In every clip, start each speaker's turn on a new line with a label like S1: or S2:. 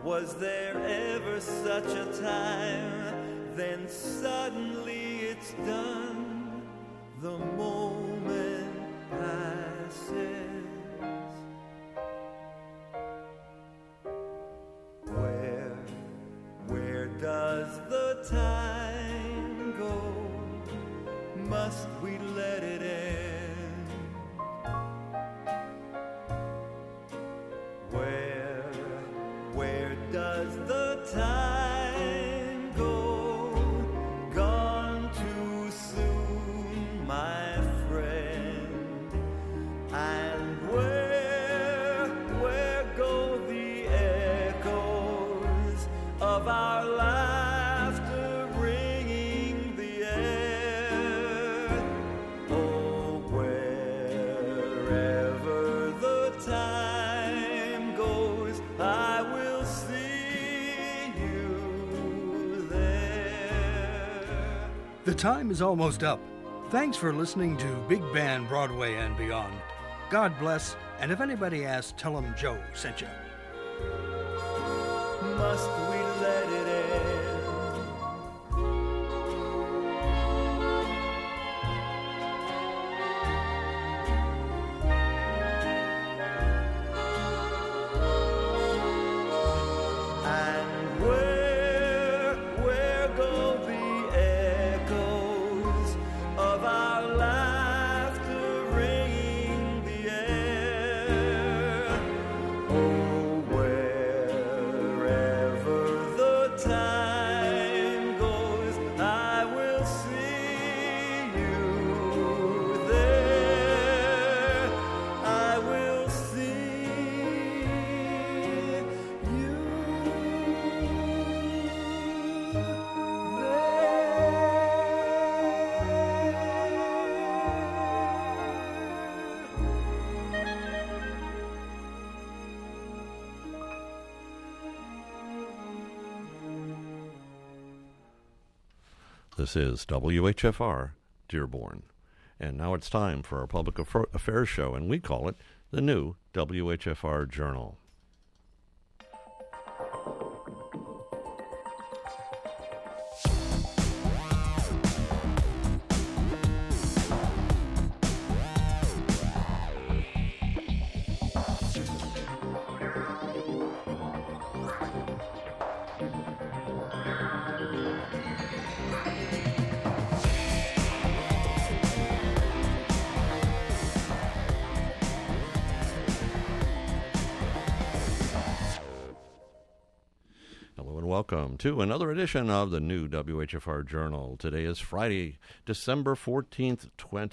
S1: Was there ever such a time? Then suddenly it's done. The moment passes. Where does the time go? Must we let it end? Where does the time go? Gone too soon, my friend. And where go the echoes of our laughter ringing the air? Oh, wherever the time goes, I will see you there.
S2: The time is almost up. Thanks for listening to Big Band Broadway and Beyond. God bless, and if anybody asks, tell them Joe sent you.
S1: Must we let it end? And where go the echoes of our laughter ringing the air? Oh, wherever the time goes, I will see you there. I will see you
S3: This is WHFR, Dearborn. And now it's time for our public affairs show, and we call it the new WHFR Journal. Welcome to another edition of the new WHFR Journal. Today is Friday, December 14th,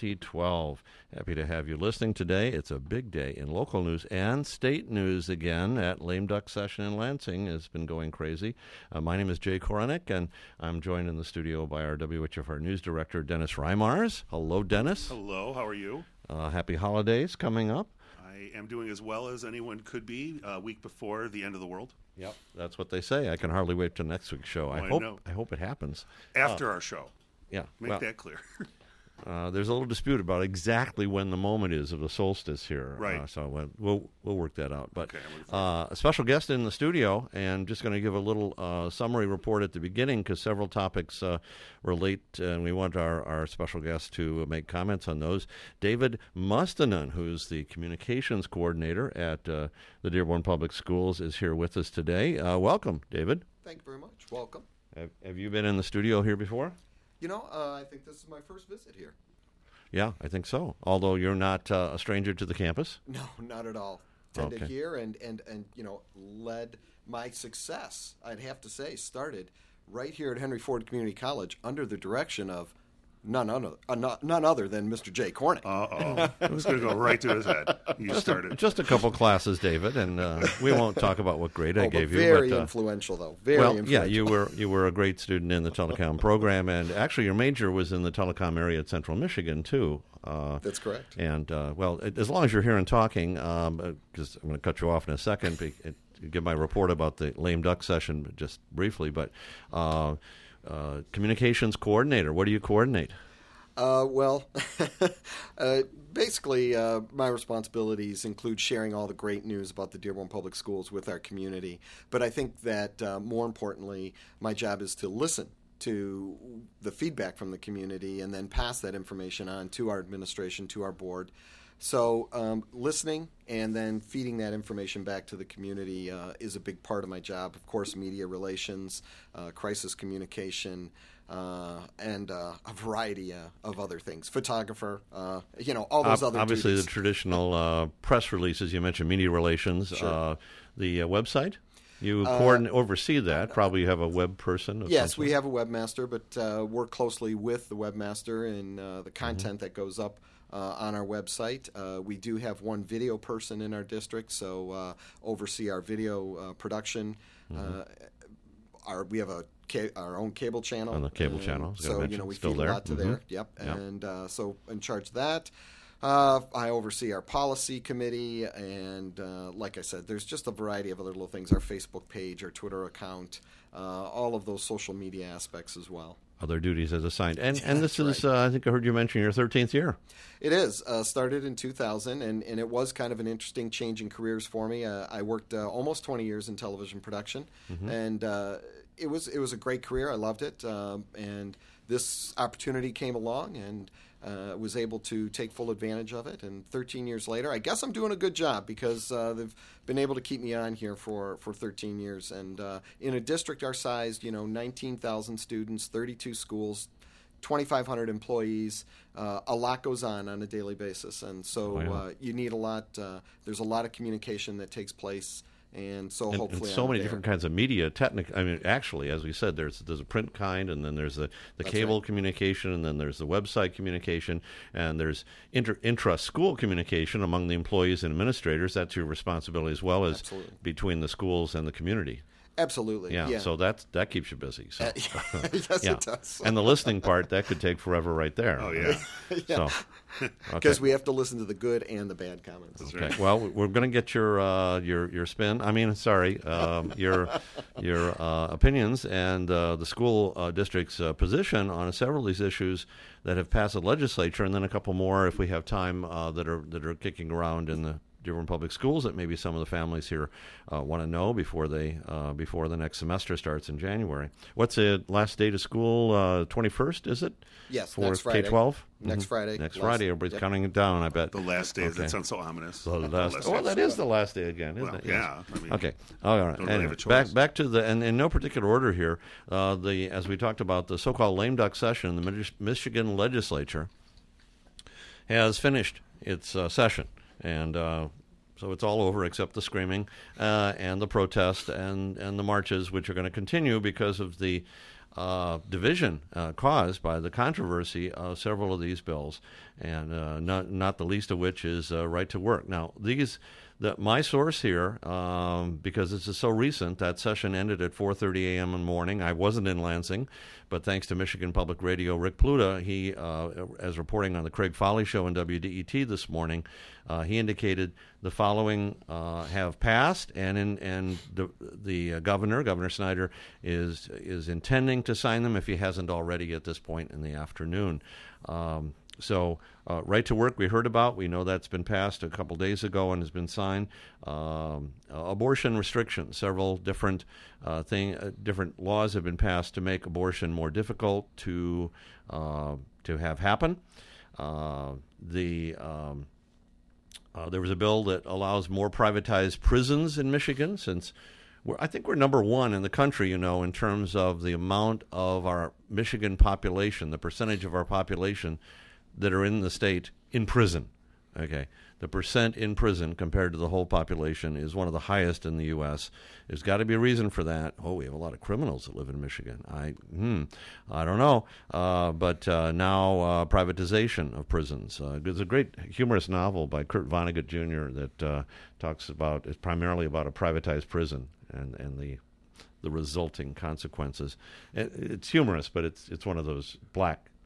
S3: 2012. Happy to have you listening today. It's a big day in local news and state news again. At Lame Duck Session in Lansing has been going crazy. My name is Jay Koronick, and I'm joined in the studio by our WHFR News Director, Dennis Reimars. Hello, Dennis.
S4: Hello, how are you?
S3: Happy holidays coming up.
S4: I am doing as well as anyone could be a week before the end of the world.
S3: Yep, that's what they say. I can hardly wait till next week's show. I hope it happens
S4: after our show.
S3: Yeah,
S4: make that clear.
S3: There's a little dispute about exactly when the moment is of the solstice here.
S4: Right.
S3: So we'll work that out. But
S4: okay,
S3: a special guest in the studio, and just going to give a little summary report at the beginning because several topics relate, and we want our special guest to make comments on those. David Mustonen, who's the communications coordinator at the Dearborn Public Schools, is here with us today. Welcome, David.
S5: Thank you very much. Welcome.
S3: Have you been in the studio here before?
S5: You know, I think this is my first visit here.
S3: Yeah, I think so. Although you're not a stranger to the campus?
S5: No, not at all. Attended here and you know, led my success, I'd have to say, started right here at Henry Ford Community College under the direction of none other than Mr. Jay Koronick.
S4: I was going to go right to his head. You started.
S3: Just a couple classes, David, and we won't talk about what grade I gave you.
S5: Very influential, though. Very influential.
S3: Yeah, you were a great student in the telecom program, and actually your major was in the telecom area at Central Michigan, too.
S5: That's correct.
S3: And, as long as you're here and talking, because I'm going to cut you off in a second, give my report about the Lame Duck Session just briefly, but... communications coordinator. What do you coordinate?
S5: Well, basically, my responsibilities include sharing all the great news about the Dearborn Public Schools with our community. But I think that more importantly, my job is to listen to the feedback from the community and then pass that information on to our administration, to our board. So listening and then feeding that information back to the community is a big part of my job. Of course, media relations, crisis communication, and a variety of other things. Photographer, all those other
S3: obviously
S5: duties.
S3: the traditional press releases. You mentioned media relations.
S5: Sure.
S3: The website? You oversee that. Probably you have a web person.
S5: Yes, we have a webmaster, but work closely with the webmaster in the content that goes up on our website. We do have one video person in our district, so oversee our video production. We have our own cable channel.
S3: On the cable channel.
S5: So we feed a lot to there. Yep. And so in charge of that. I oversee our policy committee, and like I said, there's just a variety of other little things. Our Facebook page, our Twitter account, all of those social media aspects as well.
S3: Other duties as assigned. And this is,
S5: right.
S3: I think I heard you mention your 13th year.
S5: It is. Started in 2000, and it was kind of an interesting change in careers for me. I worked almost 20 years in television production, and it was a great career. I loved it, and this opportunity came along, and was able to take full advantage of it. And 13 years later, I guess I'm doing a good job because they've been able to keep me on here for 13 years. And in a district our size, 19,000 students, 32 schools, 2,500 employees, a lot goes on a daily basis. And so you need a lot. There's a lot of communication that takes place. And so hopefully,
S3: and so many different kinds of media. Actually, as we said, there's a print kind, and then there's the cable communication, and then there's the website communication, and there's intra-school communication among the employees and administrators. That's your responsibility as well as between the schools and the community.
S5: Absolutely.
S3: Yeah. So that keeps you busy. So.
S5: Yes, it does.
S3: And the listening part, that could take forever right there.
S4: Oh, yeah.
S3: So,
S5: because we have to listen to the good and the bad comments.
S3: Okay. Right. Well, we're going to get your spin. I mean, sorry, your opinions and the school district's position on several of these issues that have passed the legislature, and then a couple more if we have time that are kicking around in the Dearborn Public Schools that maybe some of the families here want to know before the next semester starts in January. What's the last day of school? 21st, is it?
S5: Yes,
S3: for
S5: next Friday.
S3: K-12?
S5: Next Friday.
S3: Next Friday. Everybody's counting it down, I bet.
S4: The last day. That sounds so ominous.
S3: That is the last day again, isn't it?
S4: Yeah.
S3: Yes.
S4: I mean,
S3: okay. All right.
S4: Don't really have a
S3: Anyway,
S4: choice.
S3: back to and in no particular order here, as we talked about, the so-called lame duck session, the Michigan legislature has finished its session. And so it's all over except the screaming and the protest and the marches, which are going to continue because of the division caused by the controversy of several of these bills, and not the least of which is right to work. Now, my source here, because this is so recent, that session ended at 4:30 a.m. in the morning. I wasn't in Lansing, but thanks to Michigan Public Radio, Rick Pluta, he, as reporting on the Craig Foley Show in WDET this morning, he indicated the following have passed, and the Governor Snyder, is intending to sign them if he hasn't already at this point in the afternoon. So right to work we heard about. We know that's been passed a couple days ago and has been signed. Abortion restrictions. Several different different laws have been passed to make abortion more difficult to have happen. There was a bill that allows more privatized prisons in Michigan, since I think we're number one in the country, in terms of the amount of our Michigan population, the percentage of our population that are in the state in prison. Okay, the percent in prison compared to the whole population is one of the highest in the U.S. There's got to be a reason for that. Oh, we have a lot of criminals that live in Michigan. I don't know. But now privatization of prisons. There's a great humorous novel by Kurt Vonnegut Jr. that talks about, it's primarily about a privatized prison and the resulting consequences. It's humorous, but it's one of those black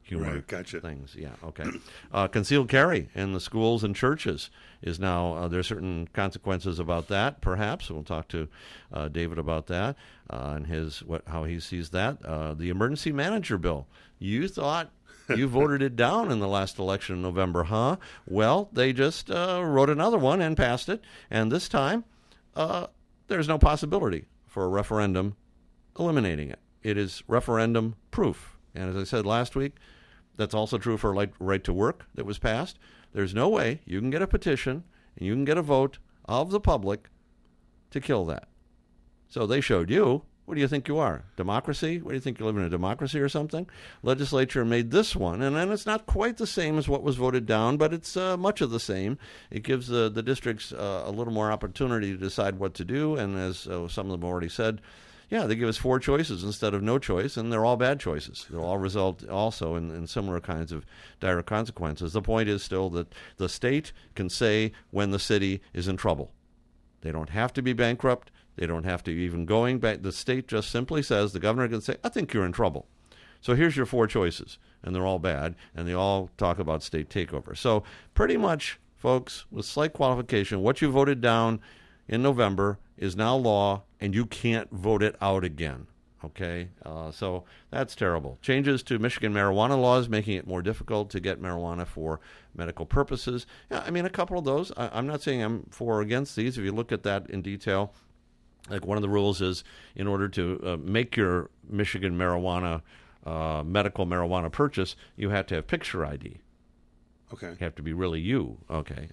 S3: humor
S4: Right, gotcha.
S3: things. Yeah, okay. Concealed carry in the schools and churches is now, there's certain consequences about that, perhaps. We'll talk to David about that and how he sees that. The emergency manager bill. You thought you voted it down in the last election in November, huh? Well, they just wrote another one and passed it, and this time there's no possibility for a referendum eliminating it. It is referendum proof. And as I said last week, that's also true for right to work that was passed. There's no way you can get a petition and you can get a vote of the public to kill that. So they showed you. What do you think you are? Democracy? What do you think you live in a democracy or something? Legislature made this one, and then it's not quite the same as what was voted down, but it's much of the same. It gives the districts a little more opportunity to decide what to do, and as some of them already said, yeah, they give us 4 choices instead of no choice, and they're all bad choices. They'll all result also in similar kinds of dire consequences. The point is still that the state can say when the city is in trouble. They don't have to be bankrupt. They don't have to even going back. The state just simply says, the governor can say, I think you're in trouble. So here's your 4 choices, and they're all bad, and they all talk about state takeover. So pretty much, folks, with slight qualification, what you voted down in November is now law, and you can't vote it out again. Okay? So that's terrible. Changes to Michigan marijuana laws, making it more difficult to get marijuana for medical purposes. Yeah, I mean, a couple of those. I'm not saying I'm for or against these. If you look at that in detail, like one of the rules is in order to make your Michigan marijuana, medical marijuana purchase, you have to have picture ID.
S4: Okay.
S3: You have to be really you. Okay.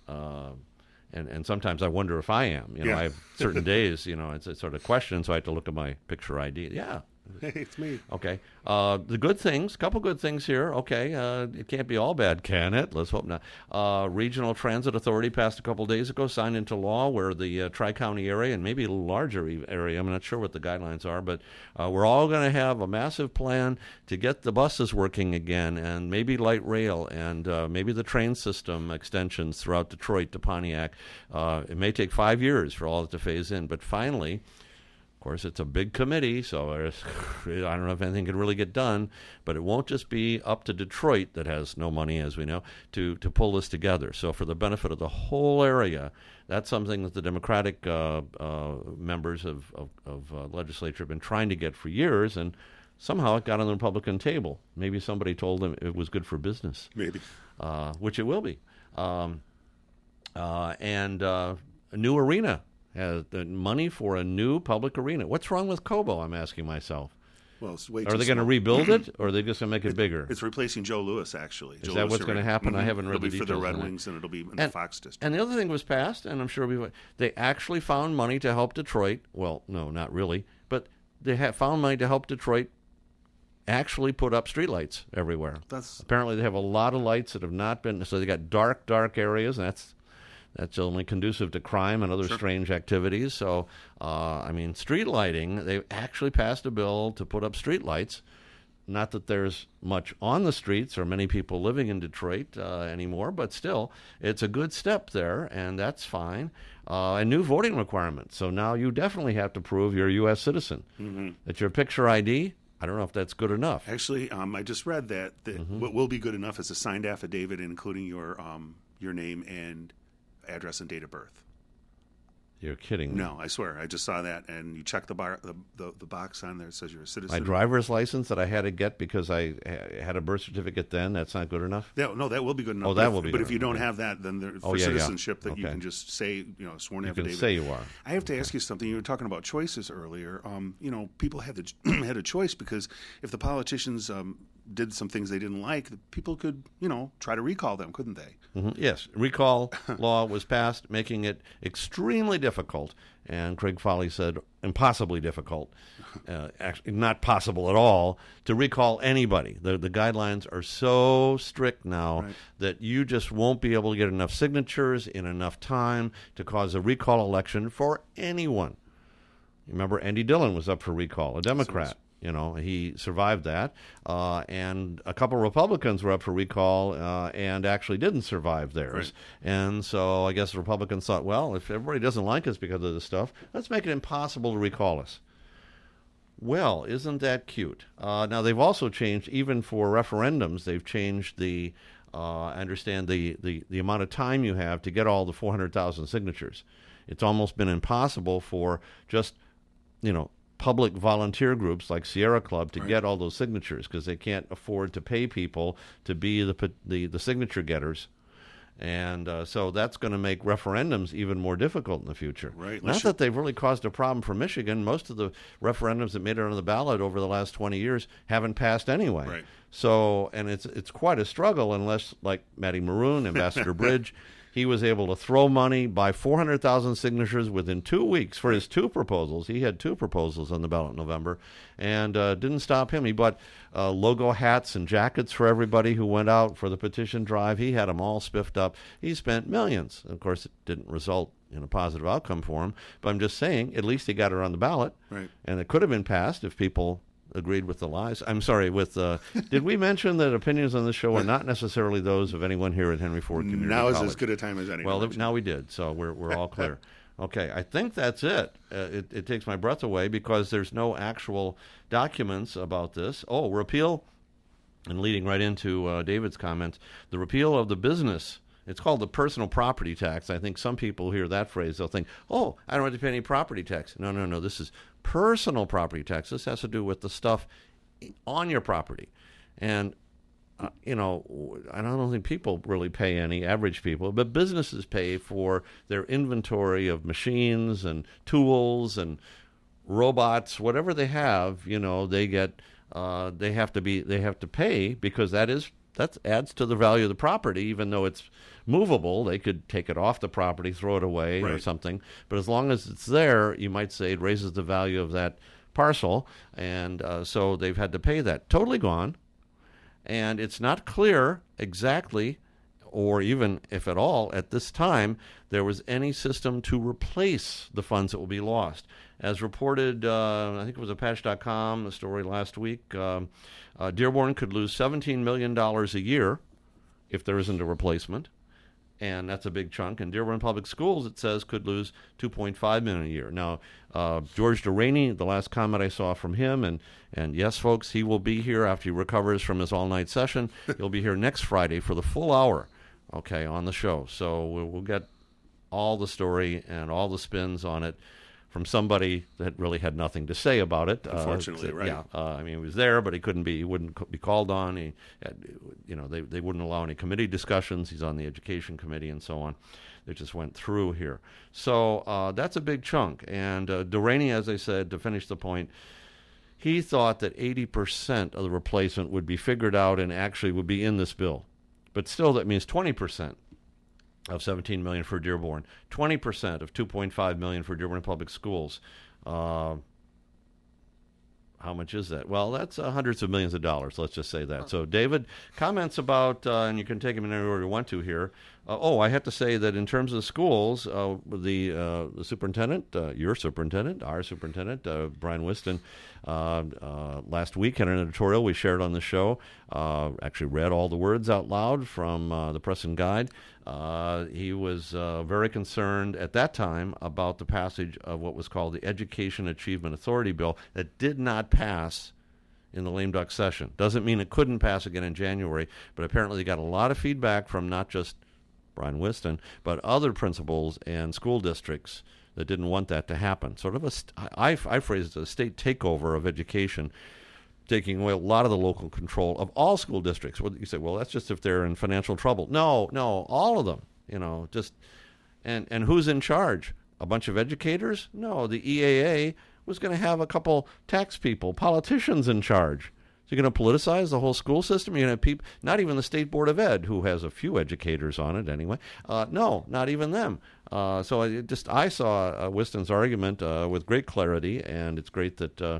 S3: And sometimes I wonder if I am. You know,
S4: Yeah.
S3: I have certain days, you know, it's a sort of question, so I have to look at my picture ID. Yeah.
S4: Hey, it's me.
S3: Okay. The good things, couple good things here. Okay. It can't be all bad, can it? Let's hope not. Regional Transit Authority passed a couple days ago, signed into law where the Tri-County area and maybe a little larger area, I'm not sure what the guidelines are, but we're all going to have a massive plan to get the buses working again and maybe light rail and maybe the train system extensions throughout Detroit to Pontiac. It may take 5 years for all of it to phase in, but finally, of course, it's a big committee, so I don't know if anything can really get done, but it won't just be up to Detroit that has no money, as we know, to pull this together. So for the benefit of the whole area, that's something that the Democratic members of legislature have been trying to get for years, and somehow it got on the Republican table. Maybe somebody told them it was good for business.
S4: Maybe.
S3: Which it will be. And a new arena. Has the money for a new public arena. What's wrong with Cobo, I'm asking myself?
S4: Well, it's way
S3: Are
S4: too
S3: they going to
S4: small.
S3: rebuild it, or are they just going to make it bigger?
S4: It's replacing Joe Louis, actually.
S3: Is that what's going to happen? I haven't read
S4: it'll
S3: the
S4: be for the
S3: details
S4: Red
S3: on that.
S4: Wings, and it'll be in the Fox district.
S3: And the other thing was passed, and I'm sure they actually found money to help Detroit. Well, no, not really, but they found money to help Detroit actually put up streetlights everywhere. Apparently they have a lot of lights that have not been, so they got dark areas, and that's only conducive to crime and other strange activities. So, I mean, street lighting, they actually passed a bill to put up street lights. Not that there's much on the streets or many people living in Detroit anymore, but still, it's a good step there, and that's fine. And new voting requirements. So now you definitely have to prove you're a U.S. citizen. That your picture ID, I don't know if that's good enough.
S4: Actually, I just read that what will be good enough is a signed affidavit including your name and address and date of birth.
S3: You're kidding me.
S4: No, I swear. I just saw that, and you check the box on there that says you're a citizen.
S3: My driver's license that I had to get because I had a birth certificate then, that's not good enough?
S4: No, that will be good enough.
S3: Oh, that will be
S4: But
S3: good
S4: if you
S3: enough.
S4: don't have that, then for
S3: yeah.
S4: citizenship, that you
S3: Okay.
S4: can just say, sworn
S3: You
S4: affidavit.
S3: can say you are.
S4: I have to ask you something. You were talking about choices earlier. People had had a choice because if the politicians did some things they didn't like, the people could, try to recall them, couldn't they?
S3: Yes, recall law was passed, making it extremely difficult, and Craig Foley said impossibly difficult, actually not possible at all, to recall anybody. The guidelines are so strict now that you just won't be able to get enough signatures in enough time to cause a recall election for anyone. You remember Andy Dillon was up for recall, a Democrat. He survived that, and a couple Republicans were up for recall and actually didn't survive theirs. Right. And so I guess the Republicans thought, well, if everybody doesn't like us because of this stuff, let's make it impossible to recall us. Well, isn't that cute? Now, they've also changed, even for referendums, they've changed the, I understand, the amount of time you have to get all the 400,000 signatures. It's almost been impossible for just, public volunteer groups like Sierra Club to get all those signatures because they can't afford to pay people to be the signature getters. And so that's going to make referendums even more difficult in the future.
S4: Right.
S3: Not that they've really caused a problem for Michigan. Most of the referendums that made it on the ballot over the last 20 years haven't passed anyway.
S4: Right.
S3: So, and it's quite a struggle unless, like Matty Maroon, Ambassador Bridge, he was able to throw money, buy 400,000 signatures within 2 weeks for his two proposals. He had two proposals on the ballot in November, and didn't stop him. He bought logo hats and jackets for everybody who went out for the petition drive. He had them all spiffed up. He spent millions. Of course, it didn't result in a positive outcome for him, but I'm just saying, at least he got it on the ballot,
S4: right.
S3: And it could have been passed if people agreed with the lies. I'm sorry, did we mention that opinions on this show are not necessarily those of anyone here at Henry Ford Community
S4: Now
S3: College?
S4: is as good a time as any.
S3: Well, now we did, so we're all clear. Okay, I think that's it. It takes my breath away because there's no actual documents about this. Oh, repeal, and leading right into David's comments, the repeal of the business. It's called the personal property tax. I think some people hear that phrase, they'll think, oh, I don't have to pay any property tax. No, this is personal property tax. This has to do with the stuff on your property. And, I don't think people really pay any, average people, but businesses pay for their inventory of machines and tools and robots, whatever they have, they get, they have to pay because that adds to the value of the property, even though it's movable. They could take it off the property, throw it away or something. But as long as it's there, you might say it raises the value of that parcel. And so they've had to pay that. Totally gone. And it's not clear exactly, or even if at all, at this time, there was any system to replace the funds that will be lost. As reported, I think it was Apache.com, a story last week, Dearborn could lose $17 million a year if there isn't a replacement, and that's a big chunk. And Dearborn Public Schools, it says, could lose $2.5 million a year. Now, George Deraney, the last comment I saw from him, and yes, folks, he will be here after he recovers from his all-night session. He'll be here next Friday for the full hour, okay, on the show. So we'll get all the story and all the spins on it from somebody that really had nothing to say about it.
S4: Unfortunately, right?
S3: Yeah, he was there, but he wouldn't be called on. They wouldn't allow any committee discussions. He's on the education committee and so on. They just went through here. So that's a big chunk. And Deraney, as I said, to finish the point, he thought that 80% of the replacement would be figured out and actually would be in this bill. But still, that means 20%. Of $17 million for Dearborn, 20% of $2.5 million for Dearborn Public Schools. How much is that? Well, that's hundreds of millions of dollars. Let's just say that. So, David, comments about, and you can take them in any order you want to here. I have to say that in terms of the schools, the superintendent, your superintendent, our superintendent, Brian Whiston, last week had an editorial we shared on the show. Actually read all the words out loud from the Press and Guide. He was very concerned at that time about the passage of what was called the Education Achievement Authority Bill that did not pass in the lame duck session. Doesn't mean it couldn't pass again in January, but apparently they got a lot of feedback from not just Brian Whiston, but other principals and school districts that didn't want that to happen. Sort of I phrase it as a state takeover of education, taking away a lot of the local control of all school districts. Well, you say, well, that's just if they're in financial trouble. No, all of them. And who's in charge? A bunch of educators? No, the EAA was going to have a couple tax people, politicians in charge. So you're going to politicize the whole school system? You're going to have people, not even the State Board of Ed, who has a few educators on it anyway. No, not even them. So I saw Whiston's argument with great clarity, and it's great that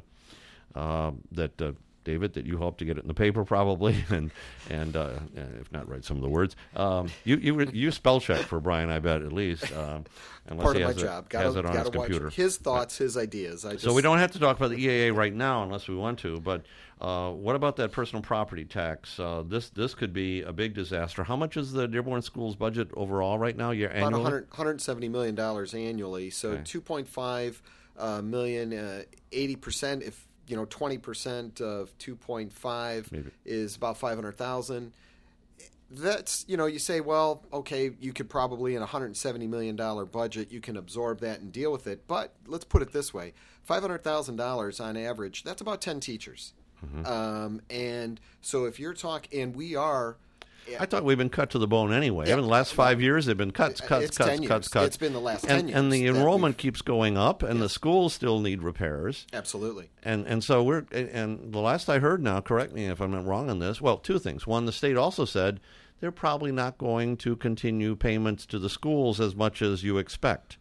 S3: David, that you hope to get it in the paper probably, and if not, write some of the words. You spell check for Brian, I bet, at least. Unless
S5: Part
S3: he
S5: of
S3: has
S5: my job.
S3: has it on his
S5: Gotta watch
S3: computer.
S5: his thoughts, his ideas.
S3: So we don't have to talk about the EAA right now unless we want to, but what about that personal property tax? This could be a big disaster. How much is the Dearborn Schools budget overall right now?
S5: About $170 million annually, so okay. $2.5 million, 80%. If 20% of 2.5
S3: Maybe.
S5: is about 500,000. That's, you say, well, okay, you could probably in a $170 million budget, you can absorb that and deal with it. But let's put it this way, $500,000 on average, that's about 10 teachers. And so if you're talking, and we are...
S3: I thought we've been cut to the bone anyway.
S5: Yeah.
S3: In the last 5 years, they've been cuts.
S5: It's 10 years. It's been the last 10 years.
S3: And the
S5: that
S3: enrollment keeps going up, and the schools still need repairs.
S5: Absolutely.
S3: And so and the last I heard now, correct me if I'm not wrong on this, well, two things. One, the state also said they're probably not going to continue payments to the schools as much as you expect.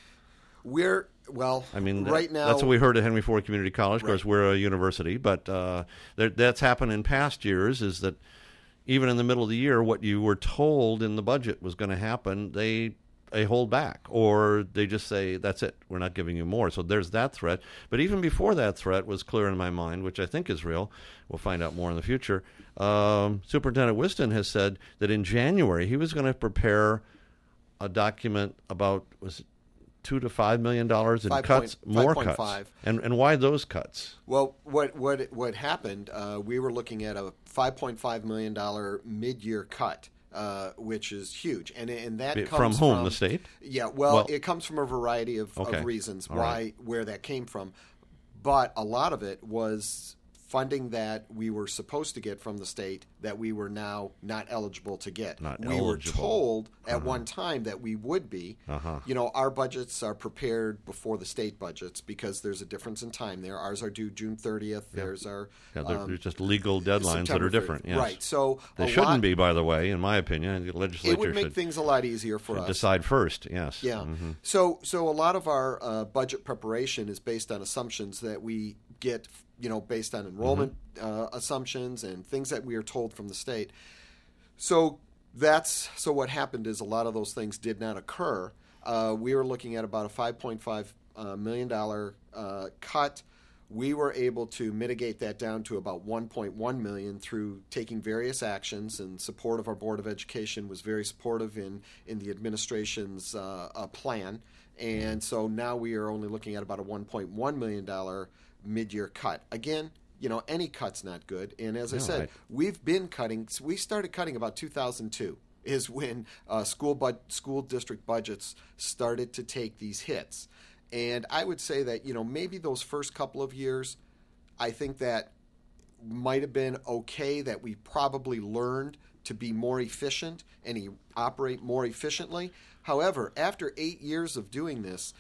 S5: Right now...
S3: That's what we heard at Henry Ford Community College. Of course, we're a university, but that's happened in past years, is that even in the middle of the year, what you were told in the budget was going to happen, they hold back, or they just say, that's it, we're not giving you more. So there's that threat. But even before that threat was clear in my mind, which I think is real, we'll find out more in the future, Superintendent Whiston has said that in January he was going to prepare a document about, was it $2 to $5 million in cuts, more
S5: 5.5.
S3: cuts, and why those cuts?
S5: Well, what happened? We were looking at a $5.5 million mid-year cut, which is huge, and that comes
S3: from whom? The state?
S5: Yeah, well, it comes from a variety of reasons where that came from, but a lot of it was funding that we were supposed to get from the state that we were now not eligible to get. We were told at one time that we would be. Our budgets are prepared before the state budgets because there's a difference in time there. Ours are due June 30th. There's our
S3: they're just legal deadlines
S5: September
S3: that are different. Yes.
S5: Right. So
S3: they shouldn't be, by the way, in my opinion. The legislature
S5: it would make things a lot easier for us.
S3: Decide first. Yes.
S5: Yeah. So a lot of our budget preparation is based on assumptions that we get, based on enrollment assumptions and things that we are told from the state. So what happened is a lot of those things did not occur. We were looking at about a $5.5 million cut. We were able to mitigate that down to about $1.1 million through taking various actions, and support of our Board of Education was very supportive in the administration's plan. And so now we are only looking at about a $1.1 million mid-year cut. Again, any cut's not good. And as I said, we've been cutting. We started cutting about 2002 is when school district budgets started to take these hits. And I would say that, maybe those first couple of years, I think that might have been okay, that we probably learned to be more efficient and operate more efficiently. However, after 8 years of doing this,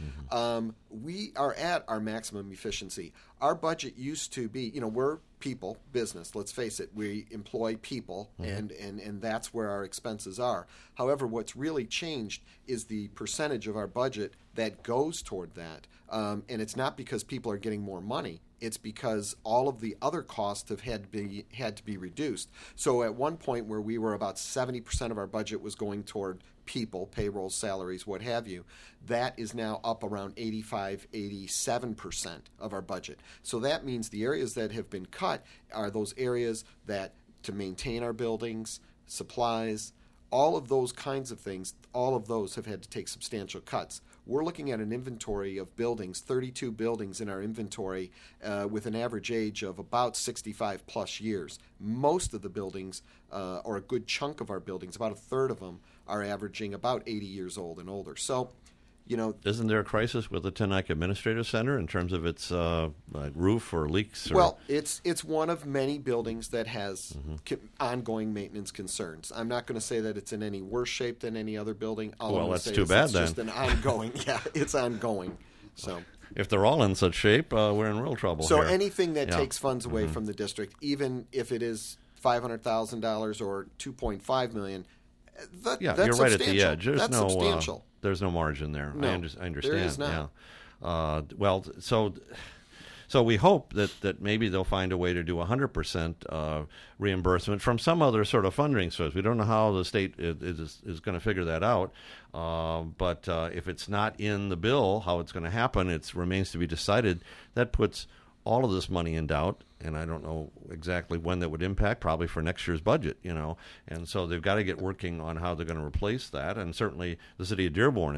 S5: we are at our maximum efficiency. Our budget used to be, we're people, business, let's face it. We employ people, and that's where our expenses are. However, what's really changed is the percentage of our budget that goes toward that. And it's not because people are getting more money. It's because all of the other costs have had to be reduced. So at one point where we were about 70% of our budget was going toward people, payroll, salaries, what have you, that is now up around 85, 87% of our budget. So that means the areas that have been cut are those areas that to maintain our buildings, supplies, all of those kinds of things, all of those have had to take substantial cuts. We're looking at an inventory of buildings, 32 buildings in our inventory with an average age of about 65 plus years. Most of the buildings, or a good chunk of our buildings, about a third of them, are averaging about 80 years old and older. So,
S3: isn't there a crisis with the Tenai Administrative Center in terms of its roof or leaks?
S5: Well, it's one of many buildings that has ongoing maintenance concerns. I'm not going to say that it's in any worse shape than any other building.
S3: Well, that's too bad then.
S5: It's just an ongoing. Yeah, it's ongoing. So
S3: if they're all in such shape, we're in real trouble.
S5: So
S3: here.
S5: anything that takes funds away from the district, even if it is $500,000 or $2.5 million, that's
S3: you're right at the edge.
S5: That's substantial.
S3: There's no margin there.
S5: No,
S3: I understand.
S5: there is not.
S3: Yeah. So we hope that maybe they'll find a way to do 100% reimbursement from some other sort of funding source. We don't know how the state is going to figure that out. But if it's not in the bill, how it's going to happen, it remains to be decided. That puts all of this money in doubt, and I don't know exactly when that would impact, probably for next year's budget, and so they've got to get working on how they're going to replace that, and certainly the city of Dearborn is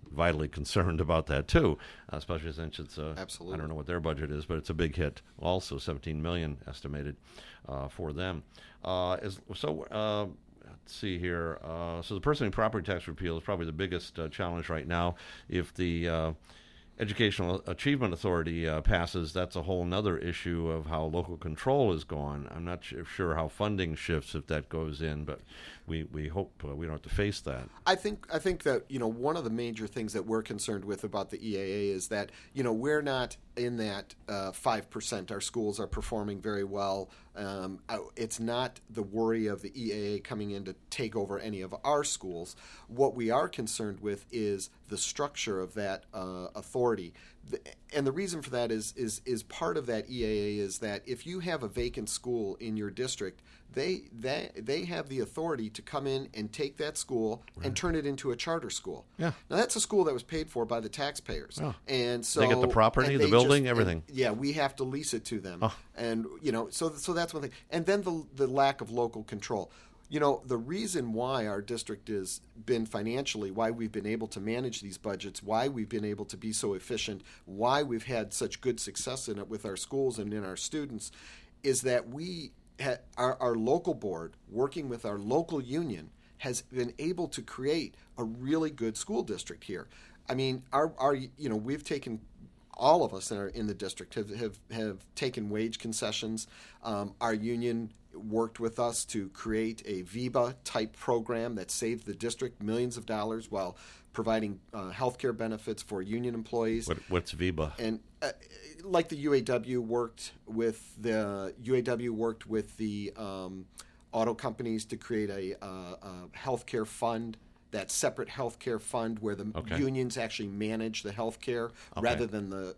S3: vitally concerned about that too, especially since it's
S5: Absolutely.
S3: I don't know what their budget is, but it's a big hit. Also, $17 million estimated for them. Let's see here. So the personal property tax repeal is probably the biggest challenge right now. If the Educational Achievement Authority passes, that's a whole other issue of how local control is gone. I'm not sure how funding shifts if that goes in, but we hope we don't have to face that.
S5: I think that one of the major things that we're concerned with about the EAA is that we're not in that 5%. Our schools are performing very well. It's not the worry of the EAA coming in to take over any of our schools. What we are concerned with is the structure of that authority. And the reason for that is part of that EAA is that if you have a vacant school in your district, they have the authority to come in and take that school and turn it into a charter school.
S3: Yeah.
S5: Now that's a school that was paid for by the taxpayers, and so
S3: they get the property, the building, everything.
S5: We have to lease it to them,
S3: Oh.
S5: and so that's one thing. And then the lack of local control. The reason why our district has been financially, why we've been able to manage these budgets, why we've been able to be so efficient, why we've had such good success in it with our schools and in our students, is that our local board, working with our local union, has been able to create a really good school district here. I mean, we've taken. All of us that are in the district have taken wage concessions. Our union worked with us to create a VEBA-type program that saved the district millions of dollars while providing health care benefits for union employees.
S3: What's VEBA?
S5: And like the UAW worked with the auto companies to create a health care fund. That separate health care fund where the unions actually manage the health care rather than the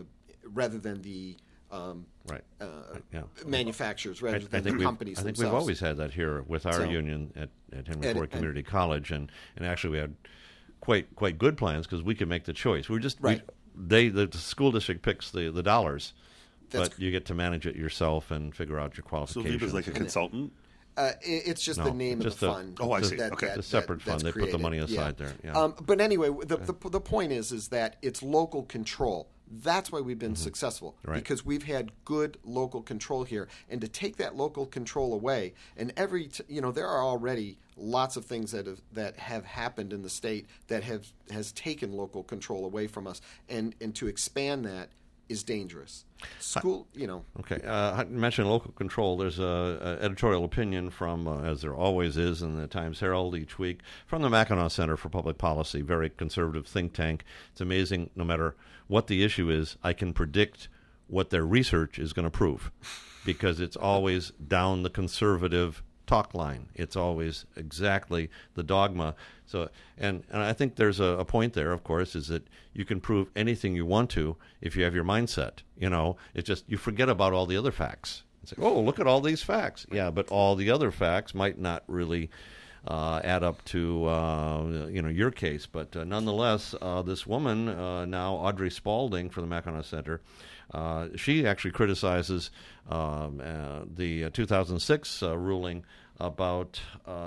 S5: manufacturers, rather than the companies
S3: I think
S5: themselves.
S3: we've always had that here with our union at Henry Ford Community College, and actually we had quite good plans because we could make the choice. The school district picks the dollars, but you get to manage it yourself and figure out your qualifications.
S4: So VEBA's like a consultant?
S5: It's just the name of the fund.
S4: Oh, I see.
S3: It's a separate fund. They put the money aside there. Yeah.
S5: But anyway, the point is that it's local control. That's why we've been successful, because we've had good local control here. And to take that local control away, and there are already lots of things that have happened in the state that has taken local control away from us, and to expand that is dangerous.
S3: Okay. I mentioned local control. There's a editorial opinion from, as there always is in the Times Herald each week, from the Mackinac Center for Public Policy, very conservative think tank. It's amazing, no matter what the issue is, I can predict what their research is going to prove, because it's always down the conservative talk line. It's always exactly the dogma. So, and I think there's a point there, of course, is that you can prove anything you want to if you have your mindset. It's just you forget about all the other facts. It's like, oh, look at all these facts. Yeah, but all the other facts might not really add up to your case. But nonetheless, this woman now, Audrey Spalding from the Mackinac Center, she actually criticizes the 2006 ruling about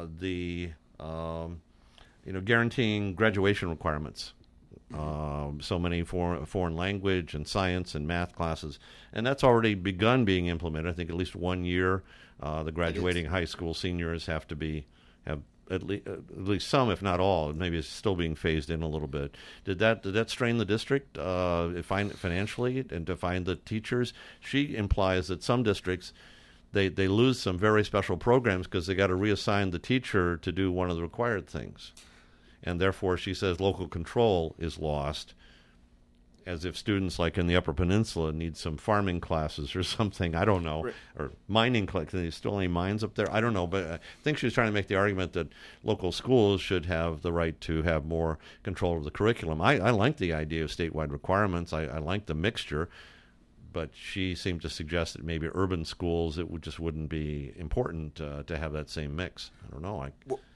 S3: guaranteeing graduation requirements. So many foreign language and science and math classes, and that's already begun being implemented. I think at least 1 year, the graduating high school seniors have at least some, if not all. Maybe it's still being phased in a little bit. Did that strain the district financially and to find the teachers? She implies that some districts they lose some very special programs because they got to reassign the teacher to do one of the required things. And therefore, she says local control is lost, as if students like in the Upper Peninsula need some farming classes or something. I don't know. Right. Or mining classes. There's still any mines up there? I don't know. But I think she was trying to make the argument that local schools should have the right to have more control of the curriculum. I like the idea of statewide requirements. I like the mixture. But she seemed to suggest that maybe urban schools, just wouldn't be important to have that same mix. I don't know.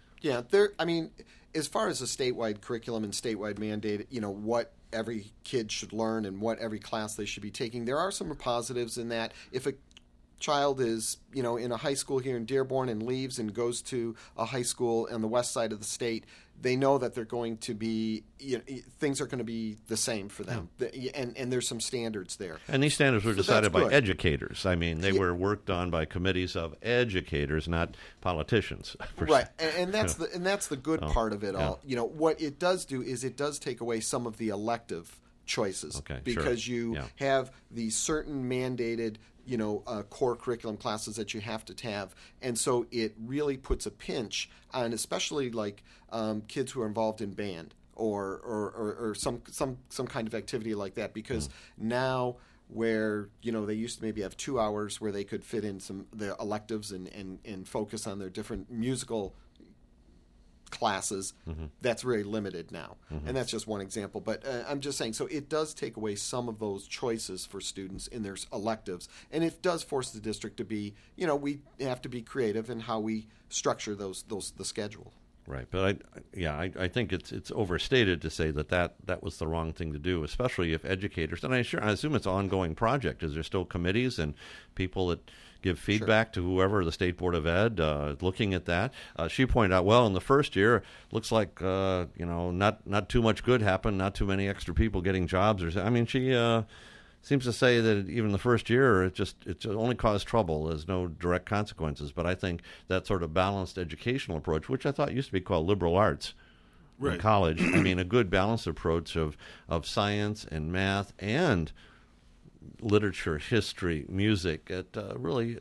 S5: As far as a statewide curriculum and statewide mandate, what every kid should learn and what every class they should be taking, there are some positives in that. If child is, in a high school here in Dearborn and leaves and goes to a high school on the west side of the state, they know that they're going to be, things are going to be the same for them. And there's some standards there.
S3: And these standards were
S5: So
S3: decided
S5: that's
S3: by
S5: good.
S3: educators. I mean, they were worked on by committees of educators, not politicians. per se.
S5: Right, and that's the good part of it
S3: yeah.
S5: all. What it does do is it does take away some of the elective choices,
S3: Okay,
S5: because
S3: sure.
S5: you
S3: Yeah.
S5: have these certain mandated core curriculum classes that you have to have, and so it really puts a pinch on especially like kids who are involved in band or some kind of activity like that, because now where they used to maybe have 2 hours where they could fit in some the electives and focus on their different musical classes, that's very limited now. And that's just one example. But I'm just saying, so it does take away some of those choices for students in their electives. And it does force the district to be, we have to be creative in how we structure the schedule.
S3: Right, but I think it's overstated to say that was the wrong thing to do, especially if educators, and I assume it's an ongoing project. Is there still committees and people that give feedback to whoever, the State Board of Ed, looking at that? She pointed out, well, in the first year, looks like not too much good happened, not too many extra people getting jobs. She seems to say that even the first year, it only caused trouble. There's no direct consequences. But I think that sort of balanced educational approach, which I thought used to be called liberal arts in college, a good balanced approach of science and math and literature, history, music. It really...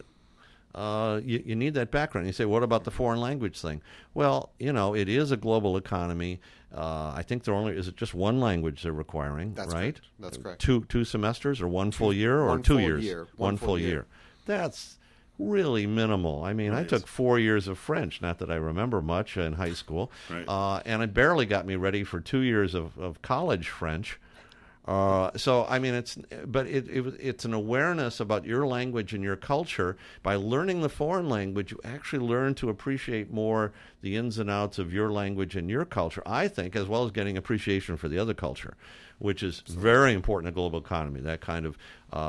S3: you need that background. You say, what about the foreign language thing? Well, it is a global economy. I think is it just one language they're requiring,
S5: That's
S3: right?
S5: correct. That's correct.
S3: Two semesters or one full year or
S5: one
S3: 2
S5: full
S3: years?
S5: year.
S3: One full year. That's really minimal. I took 4 years of French, not that I remember much in high school, and it barely got me ready for 2 years of college French. It's an awareness about your language and your culture. By learning the foreign language, you actually learn to appreciate more the ins and outs of your language and your culture, I think, as well as getting appreciation for the other culture, which is very important in a global economy. That kind of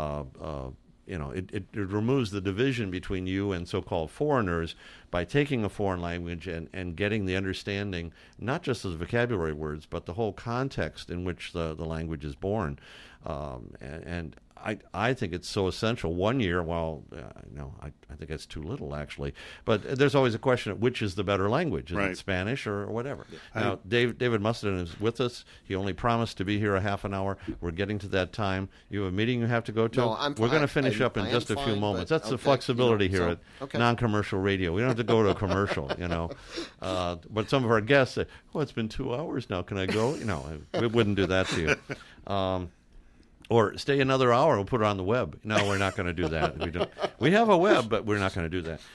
S3: it removes the division between you and so-called foreigners by taking a foreign language and getting the understanding, not just of the vocabulary words, but the whole context in which the language is born. And I think it's so essential. 1 year, I think that's too little, actually. But there's always a question of which is the better language. Is it Spanish or whatever? Yeah. Now, David Mustin is with us. He only promised to be here a half an hour. We're getting to that time. You have a meeting you have to go to?
S5: No,
S3: We're going to finish up in just a few moments. That's the flexibility here at non-commercial radio. We don't have to go to a commercial, But some of our guests say, it's been 2 hours now. Can I go? We wouldn't do that to you. Or stay another hour, we'll put it on the web. No, we're not going to do that. We have a web, but we're not going to do that.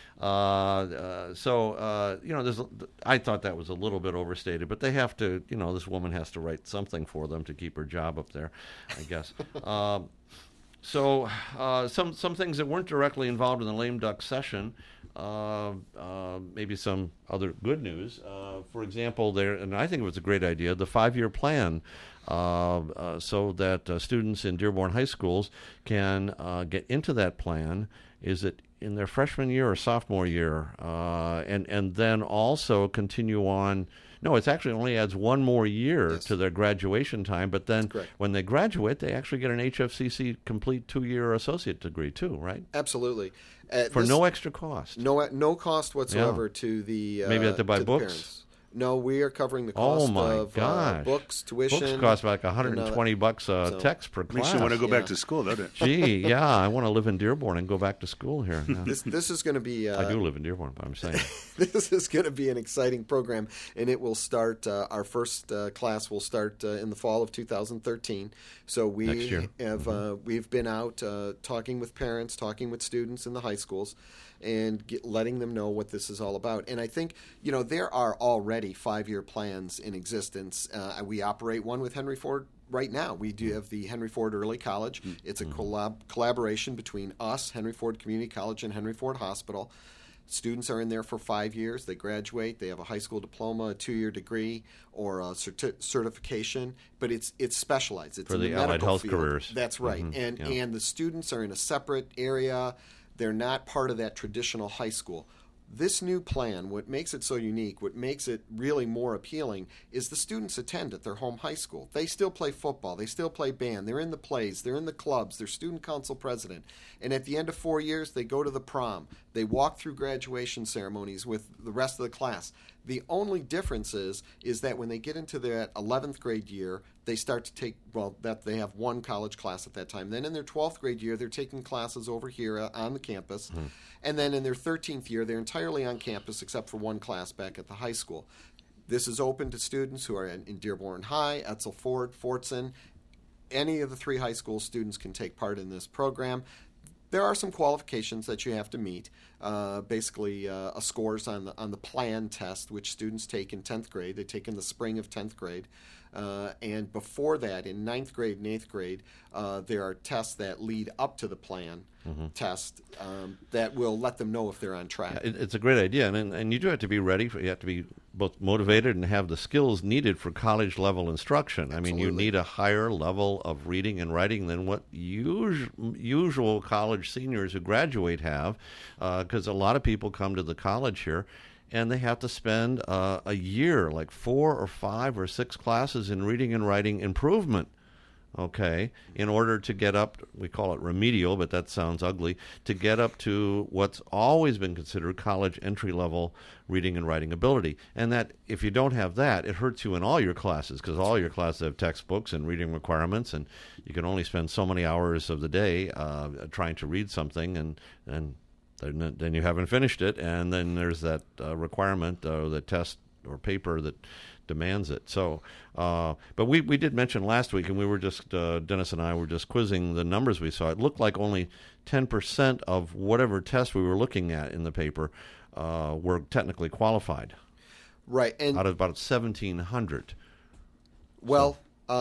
S3: I thought that was a little bit overstated, but they have to, this woman has to write something for them to keep her job up there, I guess. Some things that weren't directly involved in the lame duck session, maybe some other good news. For example, and I think it was a great idea, the 5-year plan, so that students in Dearborn high schools can get into that plan. Is it in their freshman year or sophomore year? And then also continue on. No, it actually only adds 1 more year to their graduation time, but then when they graduate, they actually get an HFCC complete 2-year associate degree too, right?
S5: Absolutely.
S3: For no extra cost.
S5: No cost whatsoever to the
S3: maybe have to buy books?
S5: Parents. No, we are covering the cost of books, tuition.
S3: Books cost like $120 a text per class.
S4: Makes you want to go back to school, doesn't it?
S3: Gee, yeah, I want to live in Dearborn and go back to school here. No.
S5: This is going to be...
S3: I do live in Dearborn, but I'm saying.
S5: This is going to be an exciting program, and it will start, our first class will start in the fall of 2013. So we have we've been out talking with parents, talking with students in the high schools, and letting them know what this is all about. And I think, there are already 5-year plans in existence. We operate one with Henry Ford right now. We do have the Henry Ford Early College. It's a collaboration between us, Henry Ford Community College, and Henry Ford Hospital. Students are in there for 5 years. They graduate. They have a high school diploma, a 2-year degree, or a certification. But it's specialized. It's
S3: for
S5: in
S3: the
S5: medical
S3: allied health
S5: field.
S3: careers.
S5: That's right. And the students are in a separate area. They're not part of that traditional high school. This new plan, what makes it so unique, what makes it really more appealing, is the students attend at their home high school. They still play football. They still play band. They're in the plays. They're in the clubs. They're student council president. And at the end of 4 years, they go to the prom. They walk through graduation ceremonies with the rest of the class. The only difference is that when they get into their 11th grade year, they start to take, that they have one college class at that time. Then in their 12th grade year, they're taking classes over here on the campus. And then in their 13th year, they're entirely on campus except for one class back at the high school. This is open to students who are in Dearborn High, Etzel Ford, Fortson. Any of the 3 high school students can take part in this program. There are some qualifications that you have to meet. Basically, scores on the PLAN test, which students take in 10th grade. They take in the spring of 10th grade. And before that, in 9th grade and 8th grade, there are tests that lead up to the PLAN test that will let them know if they're on track.
S3: It's a great idea, and you do have to be ready. You have to be both motivated and have the skills needed for college-level instruction.
S5: Absolutely.
S3: I mean, you need a higher level of reading and writing than what usual college seniors who graduate have, because a lot of people come to the college here and they have to spend a year, like 4 or 5 or 6 classes in reading and writing improvement, okay, in order to get up, we call it remedial, but that sounds ugly, to get up to what's always been considered college entry-level reading and writing ability. And that, if you don't have that, it hurts you in all your classes, because all your classes have textbooks and reading requirements, and you can only spend so many hours of the day trying to read something, and then you haven't finished it, and then there's that requirement, the test or paper that demands it. So, but we did mention last week, and we were just, Dennis and I were just quizzing the numbers we saw. It looked like only 10% of whatever test we were looking at in the paper were technically qualified.
S5: Right. And
S3: out of about 1,700.
S5: Well,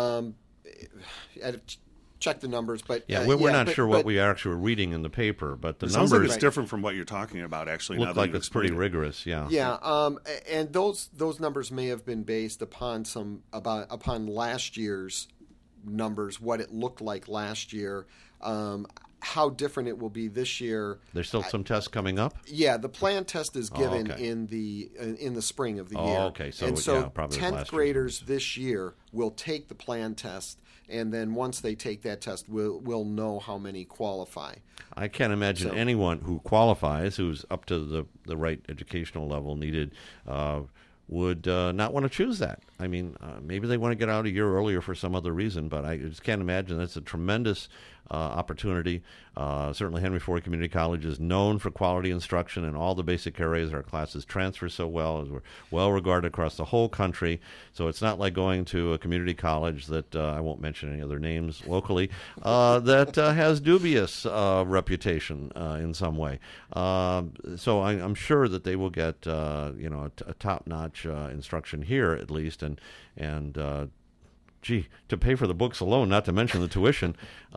S5: check the numbers, but
S3: we're not sure what we actually were reading in the paper, but the
S4: it
S3: numbers
S4: sounds like it's different from what you're talking about. Actually,
S3: look like it's pretty rigorous.
S5: Yeah. And those numbers may have been based upon upon last year's numbers, what it looked like last year. How different it will be this year.
S3: There's still some tests coming up?
S5: Yeah, the PLAN test is given in the spring of the year.
S3: Okay. So,
S5: and so
S3: probably
S5: 10th graders this year will take the PLAN test, and then once they take that test, we'll know how many qualify.
S3: I can't imagine anyone who qualifies, who's up to the right educational level needed, would not want to choose that. I mean, maybe they want to get out a year earlier for some other reason, but I just can't imagine. That's a tremendous opportunity. Certainly Henry Ford Community College is known for quality instruction in all the basic areas. Our classes transfer so well, as we're well regarded across the whole country. So it's not like going to a community college that, I won't mention any other names locally, that has dubious reputation in some way. So I'm sure that they will get a top-notch instruction here at least, and to pay for the books alone, not to mention the tuition,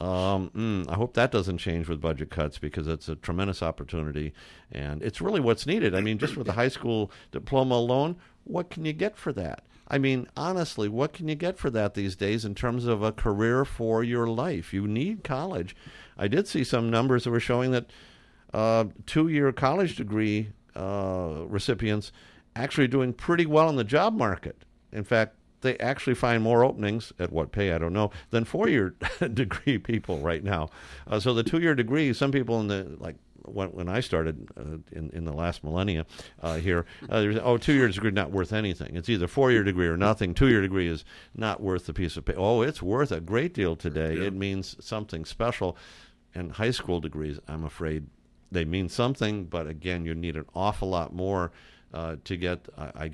S3: I hope that doesn't change with budget cuts, because it's a tremendous opportunity, and it's really what's needed. I mean, just with the high school diploma alone, what can you get for that? I mean, honestly, what can you get for that these days in terms of a career for your life? You need college. I did see some numbers that were showing that 2-year college degree recipients actually doing pretty well in the job market. In fact, they actually find more openings, at what pay, I don't know, than 4-year degree people right now. So the 2-year degree, some people when I started in the last millennia here, there's 2-year degree not worth anything. It's either 4-year degree or nothing. 2-year degree is not worth the piece of paper. Oh, it's worth a great deal today. Yeah. It means something special. And high school degrees, I'm afraid, they mean something, but again, you need an awful lot more to get,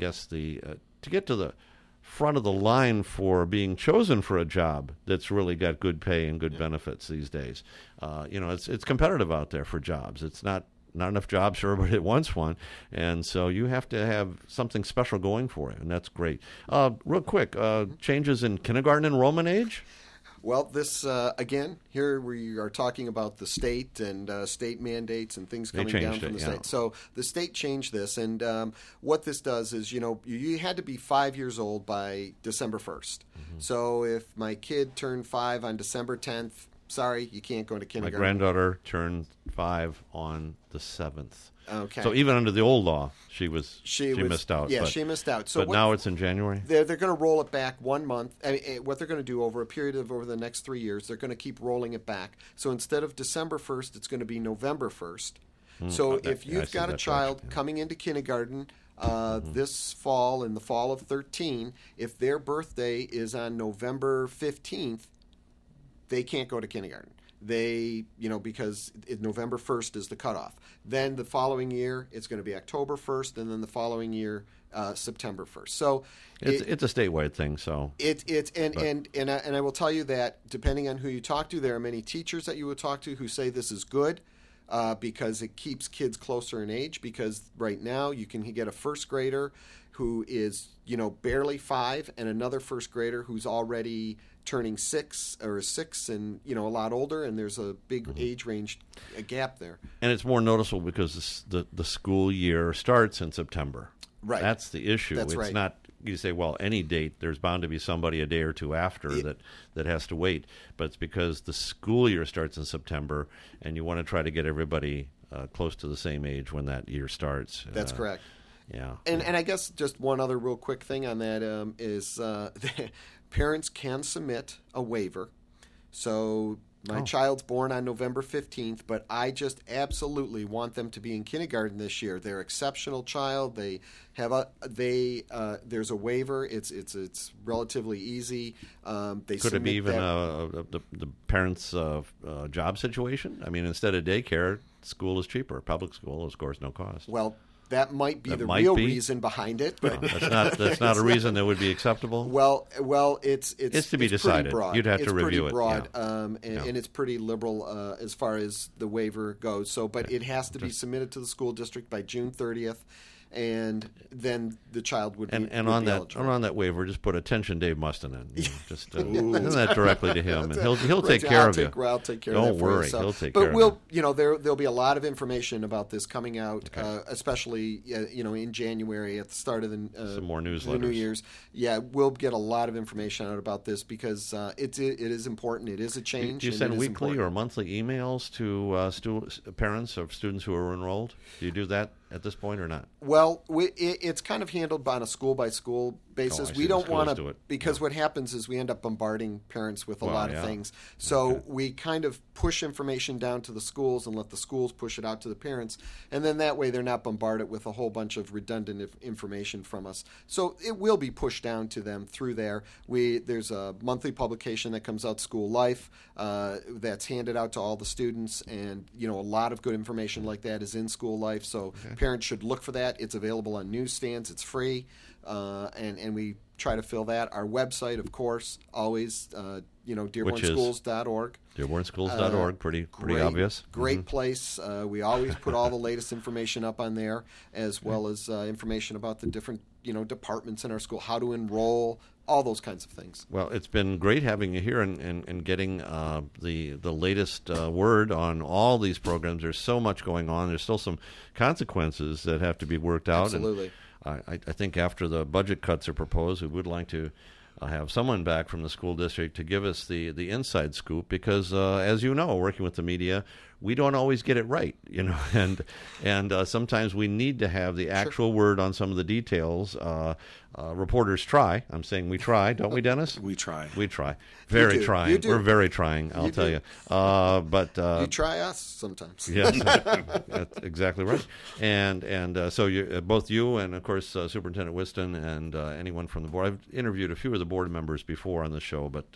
S3: to get to the front of the line for being chosen for a job that's really got good pay and good benefits these days. It's competitive out there for jobs. It's not enough jobs for everybody that wants one, and so you have to have something special going for it, and that's great. Real quick, changes in kindergarten enrollment age?
S5: Well, this, again, here we are talking about the state and state mandates and things coming down from the state. So the state changed this, and what this does is, you had to be 5 years old by December 1st. Mm-hmm. So if my kid turned 5 on December 10th, sorry, you can't go to
S3: My
S5: kindergarten.
S3: granddaughter turned 5 on the 7th.
S5: Okay.
S3: So even under the old law, she missed out.
S5: Yeah,
S3: but,
S5: she missed out. So
S3: but now it's in January?
S5: they're going to roll it back 1 month. What they're going to do over a period of over the next 3 years, they're going to keep rolling it back. So instead of December 1st, it's going to be November 1st. So if you've got a child coming into kindergarten this fall, in the fall of 13, if their birthday is on November 15th, they can't go to kindergarten. They, because November 1st is the cutoff. Then the following year, it's going to be October 1st, and then the following year, September 1st. So
S3: it's a statewide thing. So
S5: and I will tell you that depending on who you talk to, there are many teachers that you will talk to who say this is good. Because it keeps kids closer in age. Because right now you can get a first grader who is barely 5, and another first grader who's already turning 6 and a lot older, and there's a big age range gap there.
S3: And it's more noticeable because the school year starts in September.
S5: Right.
S3: That's the issue.
S5: That's
S3: it's
S5: right.
S3: not you say, well, any date, there's bound to be somebody a day or two after that has to wait. But it's because the school year starts in September, and you want to try to get everybody close to the same age when that year starts.
S5: That's correct.
S3: Yeah.
S5: And I guess just one other real quick thing on that is parents can submit a waiver. So my child's born on November 15th, but I just absolutely want them to be in kindergarten this year. They're exceptional child. They have there's a waiver. It's relatively easy.
S3: Could it be even the parents' job situation? I mean, instead of daycare, school is cheaper. Public school, of course, no cost.
S5: Well, that might be the real reason behind it, but
S3: that's not a reason that would be acceptable.
S5: Well, it's
S3: to be decided.
S5: Broad.
S3: You'd have to review it.
S5: It's pretty broad,
S3: Yeah.
S5: and it's pretty liberal as far as the waiver goes. So, but it has to be submitted to the school district by June 30th. And then the child would be eligible.
S3: on that waiver, just put attention Dave Mustin in. Just send that directly to him, and he'll take care of you.
S5: I'll take care
S3: of that.
S5: Don't worry,
S3: he'll take care of
S5: you. But there'll be a lot of information about this coming out, especially in January at the start of
S3: some more newsletters.
S5: The New Year's. Yeah, we'll get a lot of information out about this because it is important. It is a change.
S3: Do you send weekly or monthly emails to parents of students who are enrolled? Do you do that at this point or not?
S5: Well, it's kind of handled on a school-by-school basis. We don't want to, because what happens is we end up bombarding parents with a lot of things. So we kind of push information down to the schools and let the schools push it out to the parents. And then that way they're not bombarded with a whole bunch of redundant information from us. So it will be pushed down to them through there. There's a monthly publication that comes out, School Life, that's handed out to all the students. And, a lot of good information like that is in School Life. So parents should look for that. It's available on newsstands. It's free. And we try to fill that. Our website, of course, always, DearbornSchools.org.
S3: DearbornSchools.org, pretty obvious.
S5: Great place. We always put all the latest information up on there, as well as information about the different, departments in our school, how to enroll, all those kinds of things.
S3: Well, it's been great having you here and getting the latest word on all these programs. There's so much going on. There's still some consequences that have to be worked out.
S5: Absolutely.
S3: And I think after the budget cuts are proposed, we would like to have someone back from the school district to give us the inside scoop because, as you know, working with the media, we don't always get it right, and sometimes we need to have the actual word on some of the details. Reporters try. I'm saying we try, don't we, Dennis?
S4: We try.
S3: We try. Very trying.
S5: You do.
S3: We're very trying, I'll tell you. But
S5: you try us sometimes.
S3: Yes, that's exactly right. And so both you and, of course, Superintendent Whiston and anyone from the board. I've interviewed a few of the board members before on the show, but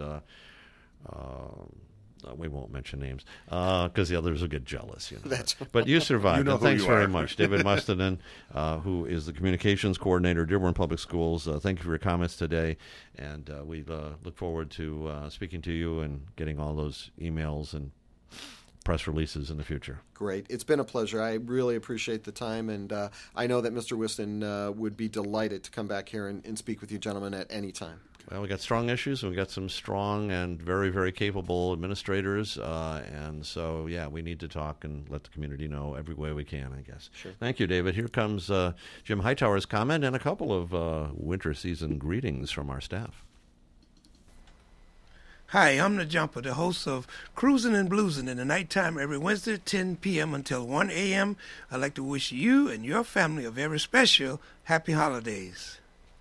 S3: we won't mention names because the others will get jealous. But you survived. And thanks very much. David Mustinen, who is the communications coordinator at Dearborn Public Schools. Thank you for your comments today. And we look forward to speaking to you and getting all those emails and press releases in the future.
S5: Great. It's been a pleasure. I really appreciate the time. And I know that Mr. Whiston would be delighted to come back here and speak with you gentlemen at any time.
S3: Well, we got strong issues, and we got some strong and very, very capable administrators, and so, we need to talk and let the community know every way we can, I guess.
S5: Sure.
S3: Thank you, David. Here comes Jim Hightower's comment and a couple of winter season greetings from our staff.
S6: Hi, I'm the Jumper, the host of Cruising and Bluesing in the nighttime every Wednesday, 10 p.m. until 1 a.m. I'd like to wish you and your family a very special happy holidays.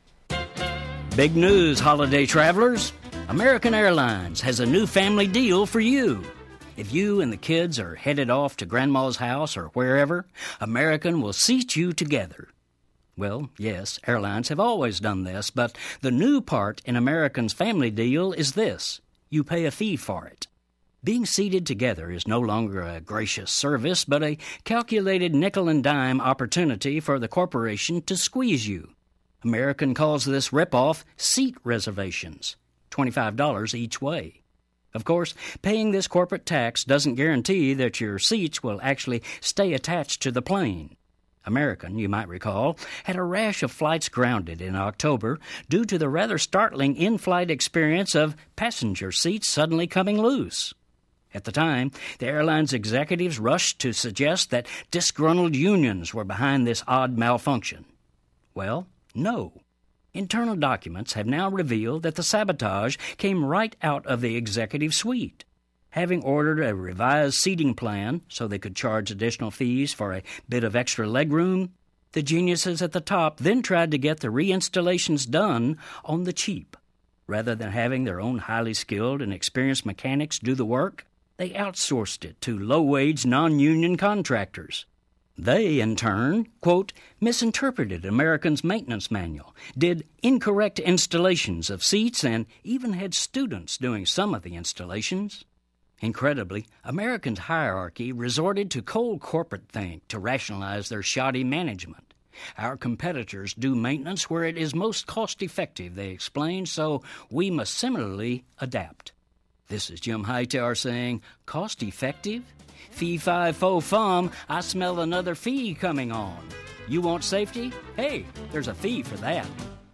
S7: Big news, holiday travelers. American Airlines has a new family deal for you. If you and the kids are headed off to Grandma's house or wherever, American will seat you together. Well, yes, airlines have always done this, but the new part in American's family deal is this. You pay a fee for it. Being seated together is no longer a gracious service, but a calculated nickel-and-dime opportunity for the corporation to squeeze you. American calls this rip-off seat reservations, $25 each way. Of course, paying this corporate tax doesn't guarantee that your seats will actually stay attached to the plane. American, you might recall, had a rash of flights grounded in October due to the rather startling in-flight experience of passenger seats suddenly coming loose. At the time, the airline's executives rushed to suggest that disgruntled unions were behind this odd malfunction. Well, no. Internal documents have now revealed that the sabotage came right out of the executive suite. Having ordered a revised seating plan so they could charge additional fees for a bit of extra legroom, the geniuses at the top then tried to get the reinstallations done on the cheap. Rather than having their own highly skilled and experienced mechanics do the work, they outsourced it to low-wage non-union contractors. They, in turn, quote, misinterpreted American's maintenance manual, did incorrect installations of seats, and even had students doing some of the installations. Incredibly, American's hierarchy resorted to cold corporate think to rationalize their shoddy management. Our competitors do maintenance where it is most cost-effective, they explain, so we must similarly adapt. This is Jim Hightower saying, cost-effective? Fee-fi-fo-fum, I smell another fee coming on. You want safety? Hey, there's a fee for that.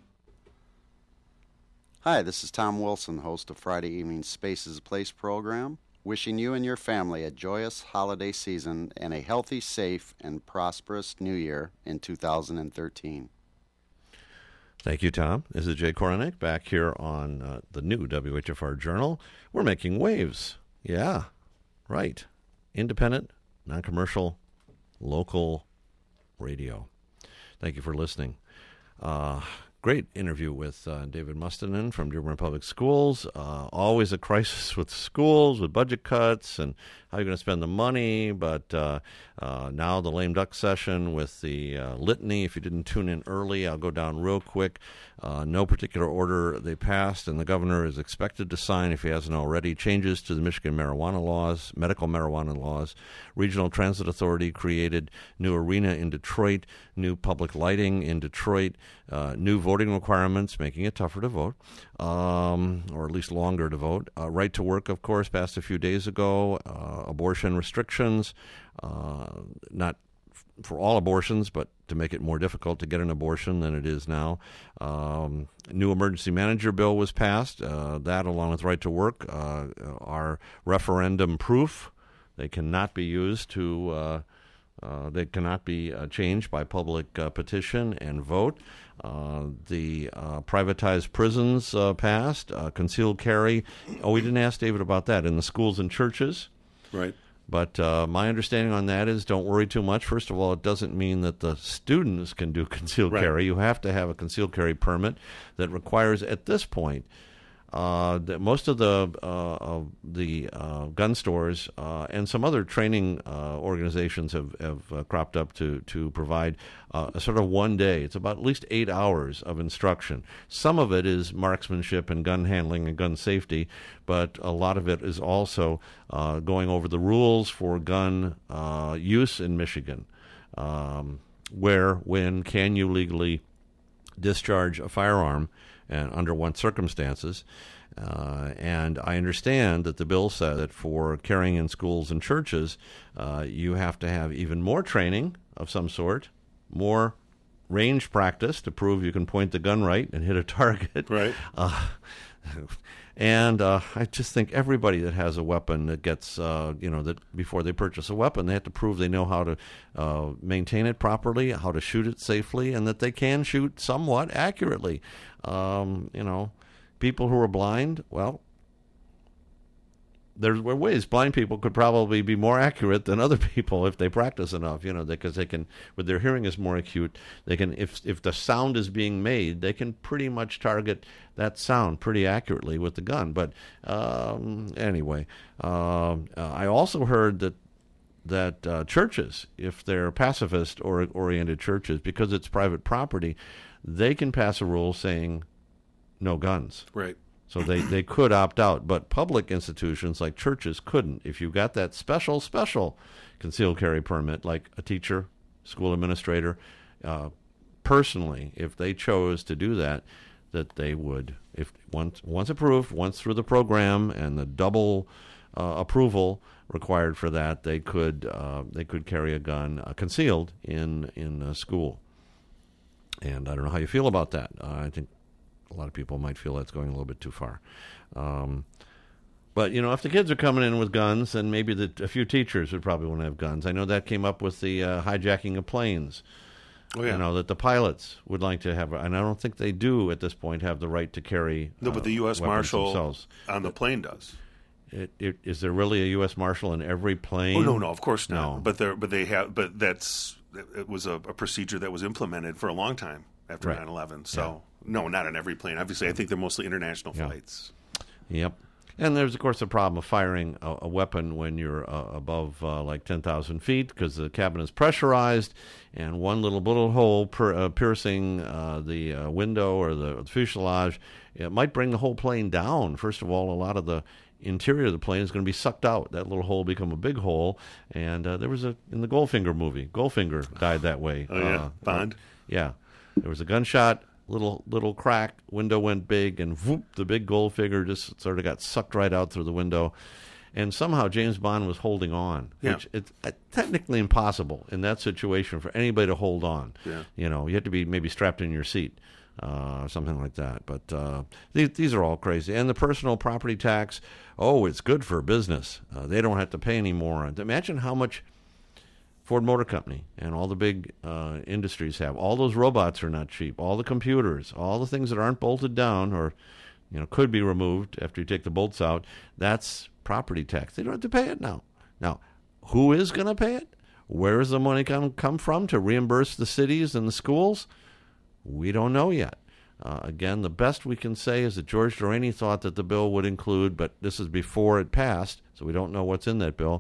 S8: Hi, this is Tom Wilson, host of Friday Evening Space is a Place program, wishing you and your family a joyous holiday season and a healthy, safe, and prosperous New Year in 2013.
S3: Thank you, Tom. This is Jay Koronek back here on the new WHFR Journal. We're making waves. Yeah, right. Independent, non-commercial, local radio. Thank you for listening. Great interview with David Mustonen from Dearborn Public Schools. Always a crisis with schools, with budget cuts, and how you're going to spend the money. But now the lame duck session with the litany. If you didn't tune in early, I'll go down real quick. No particular order they passed, and the governor is expected to sign, if he hasn't already, changes to the Michigan marijuana laws, medical marijuana laws. Regional Transit Authority created new arena in Detroit, new public lighting in Detroit, new voting requirements, making it tougher to vote, or at least longer to vote. Right to work, of course, passed a few days ago. Abortion restrictions, not for all abortions, but to make it more difficult to get an abortion than it is now. New emergency manager bill was passed. That, along with right to work, are referendum proof. They cannot be used to. They cannot be changed by public petition and vote. The privatized prisons passed. Concealed carry. Oh, we didn't ask David about that in the schools and churches.
S4: Right.
S3: But my understanding on that is don't worry too much. First of all, it doesn't mean that the students can do concealed carry. You have to have a concealed carry permit that requires, at this point, that most of the gun stores and some other training organizations have cropped up to provide a sort of one day. It's about at least 8 hours of instruction. Some of it is marksmanship and gun handling and gun safety, but a lot of it is also going over the rules for gun use in Michigan. Where, when, can you legally discharge a firearm, and under what circumstances. And I understand that the bill said that for carrying in schools and churches, you have to have even more training of some sort, more range practice to prove you can point the gun right and hit a target.
S4: Right.
S3: And I just think everybody that has a weapon that gets, that before they purchase a weapon, they have to prove they know how to maintain it properly, how to shoot it safely, and that they can shoot somewhat accurately. People who are blind, well, there's ways blind people could probably be more accurate than other people if they practice enough, because they can, with their hearing is more acute, they can, if the sound is being made, they can pretty much target that sound pretty accurately with the gun. But anyway, I also heard that churches, if they're pacifist or oriented churches, because it's private property, they can pass a rule saying no guns.
S4: Right.
S3: So they could opt out, but public institutions like churches couldn't. If you got that special concealed carry permit, like a teacher, school administrator, personally, if they chose to do that they would, if once approved, once through the program and the double approval required for that, they could carry a gun concealed in a school. And I don't know how you feel about that. I think a lot of people might feel that's going a little bit too far. But, if the kids are coming in with guns, then maybe a few teachers would probably want to have guns. I know that came up with the hijacking of planes.
S4: Oh, yeah.
S3: That the pilots would like to have, and I don't think they do at this point have the right to carry
S4: No, but the U.S. Marshal
S3: themselves.
S4: On the plane does.
S3: Is there really a U.S. Marshal in every plane?
S4: Oh, no, of course not.
S3: No.
S4: But it was a procedure that was implemented for a long time after 9/11. So, no, not on every plane. Obviously, I think they're mostly international flights.
S3: Yep. And there's, of course, the problem of firing a weapon when you're above like 10,000 feet because the cabin is pressurized and one little bullet hole piercing the window or the fuselage, it might bring the whole plane down. First of all, a lot of the interior of the plane is going to be sucked out. That little hole become a big hole. And there was in the Goldfinger movie, Goldfinger died that way.
S4: Oh, yeah. Bond?
S3: Yeah. There was a gunshot. Little crack, window went big, and whoop, the big Goldfinger just sort of got sucked right out through the window. And somehow James Bond was holding on, which it's technically impossible in that situation for anybody to hold on.
S4: Yeah.
S3: You have to be maybe strapped in your seat, something like that. But these are all crazy. And the personal property tax, it's good for business. They don't have to pay any more. Imagine how much Ford Motor Company and all the big industries have. All those robots are not cheap. All the computers, all the things that aren't bolted down or could be removed after you take the bolts out, that's property tax. They don't have to pay it now. Now, who is going to pay it? Where is the money going to come from to reimburse the cities and the schools? We don't know yet. Again, the best we can say is that George Deraney thought that the bill would include, but this is before it passed, so we don't know what's in that bill,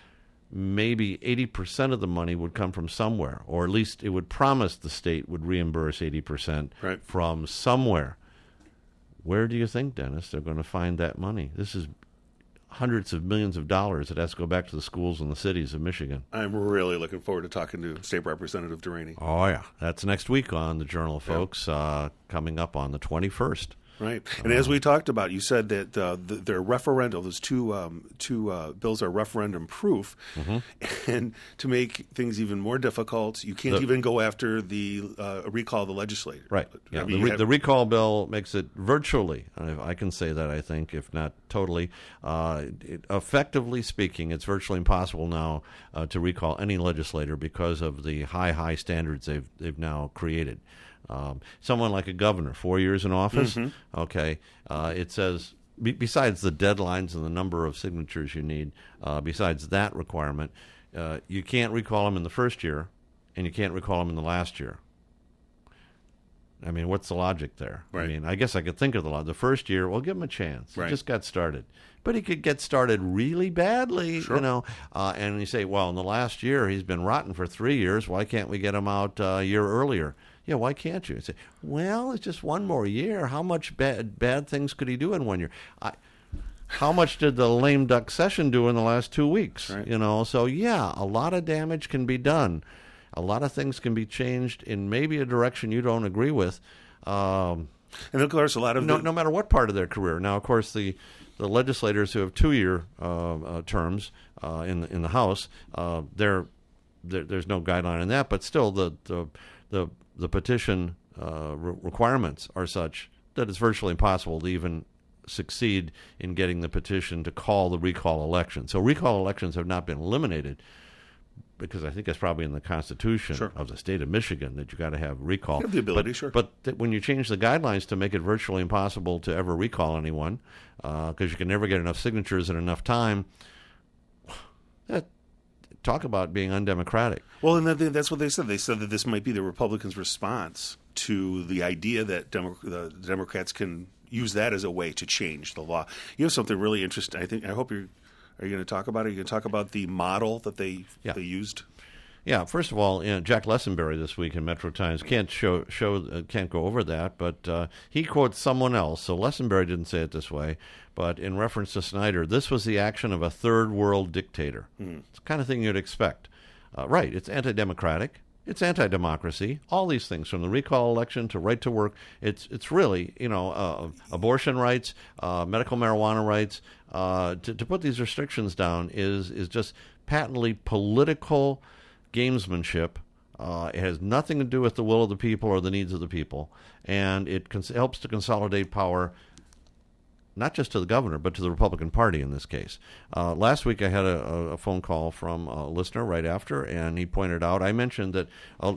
S3: maybe 80% of the money would come from somewhere, or at least it would promise the state would reimburse 80% from somewhere. Where do you think, Dennis, they're going to find that money? This is hundreds of millions of dollars that has to go back to the schools and the cities of Michigan.
S4: I'm really looking forward to talking to State Representative Deraney.
S3: Oh, yeah. That's next week on the Journal, folks, coming up on the 21st.
S4: Right. And as we talked about, you said that their referendum, those two bills are referendum proof. Mm-hmm. And to make things even more difficult, you can't even go after the recall of the legislature.
S3: Right. Yeah. The recall bill makes it virtually, I can say that, I think, if not totally, effectively speaking, it's virtually impossible now to recall any legislator because of the high standards they've now created. Someone like a governor, 4 years in office, it says, besides the deadlines and the number of signatures you need, besides that requirement, you can't recall him in the first year, and you can't recall him in the last year. I mean, what's the logic there?
S4: Right.
S3: I mean, I guess I could think of the first year, well, give him a chance.
S4: Right.
S3: He just got started. But he could get started really badly, and you say, well, in the last year, he's been rotten for 3 years. Why can't we get him out a year earlier? Yeah, why can't you? Say, well, it's just one more year. How much bad things could he do in 1 year? How much did the lame duck session do in the last 2 weeks?
S4: Right.
S3: So a lot of damage can be done. A lot of things can be changed in maybe a direction you don't agree with.
S4: And of course, a lot of
S3: no matter what part of their career. Now, of course, the legislators who have 2-year terms in the House, there's no guideline in that, but still the petition requirements are such that it's virtually impossible to even succeed in getting the petition to call the recall election. So recall elections have not been eliminated, because I think that's probably in the Constitution
S4: Sure.
S3: of the state of Michigan that you got to have recall.
S4: You have the ability,
S3: but,
S4: sure.
S3: But when you change the guidelines to make it virtually impossible to ever recall anyone, because you can never get enough signatures in enough time, talk about being undemocratic.
S4: Well, and that's what they said. They said that this might be the Republicans' response to the idea that the Democrats can use that as a way to change the law. You have something really interesting. I hope you're. Are you going to talk about it? Are you going to talk about the model that they used?
S3: Yeah. First of all, Jack Lessenberry this week in Metro Times can't go over that, but he quotes someone else. So Lessenberry didn't say it this way, but in reference to Snyder, this was the action of a third world dictator. It's the kind of thing you'd expect. Right. It's anti-democratic. It's anti-democracy. All these things, from the recall election to right to work. It's really, abortion rights, medical marijuana rights. To put these restrictions down is just patently political gamesmanship. It has nothing to do with the will of the people or the needs of the people, and it helps to consolidate power, not just to the governor, but to the Republican Party in this case. Last week I had a phone call from a listener right after, and he pointed out, I mentioned that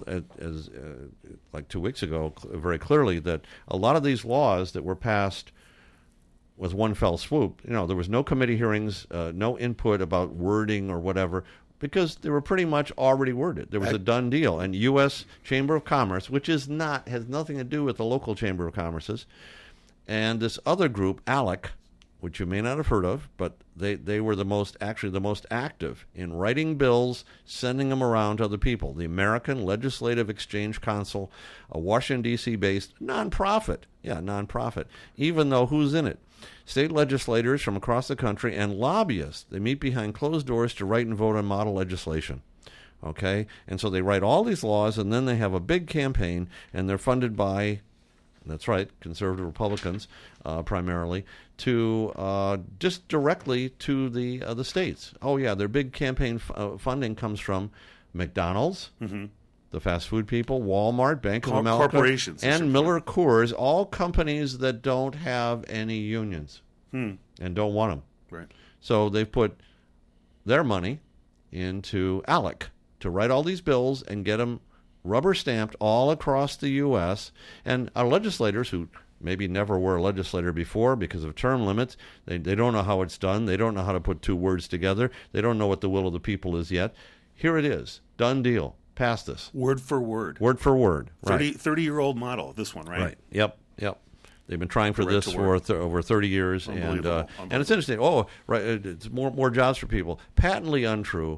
S3: like 2 weeks ago very clearly, that a lot of these laws that were passed with one fell swoop, there was no committee hearings, no input about wording or whatever, because they were pretty much already worded. There was a done deal. And U.S. Chamber of Commerce, which has nothing to do with the local Chamber of Commerce's, and this other group, ALEC, which you may not have heard of, but they were the most active in writing bills, sending them around to other people. The American Legislative Exchange Council, a Washington, D.C. based nonprofit. Yeah, nonprofit. Even though who's in it? State legislators from across the country and lobbyists. They meet behind closed doors to write and vote on model legislation. Okay? And so they write all these laws, and then they have a big campaign, and they're funded by, that's right, conservative Republicans primarily, to just directly to the states. Oh, yeah, their big campaign funding comes from McDonald's, the fast food people, Walmart, Bank of America,
S4: corporations,
S3: and Miller Coors, all companies that don't have any unions and don't want them.
S4: Right.
S3: So they put their money into ALEC to write all these bills and get them rubber stamped all across the U.S. And our legislators, who maybe never were a legislator before because of term limits, they don't know how it's done. They don't know how to put two words together. They don't know what the will of the people is yet. Here it is. Done deal. Pass this.
S4: Word for word.
S3: Word for word.
S4: 30-year-old model, this one, right?
S3: Right. Yep. They've been trying for this for over 30 years, and it's interesting. Oh, right, it's more jobs for people. Patently untrue.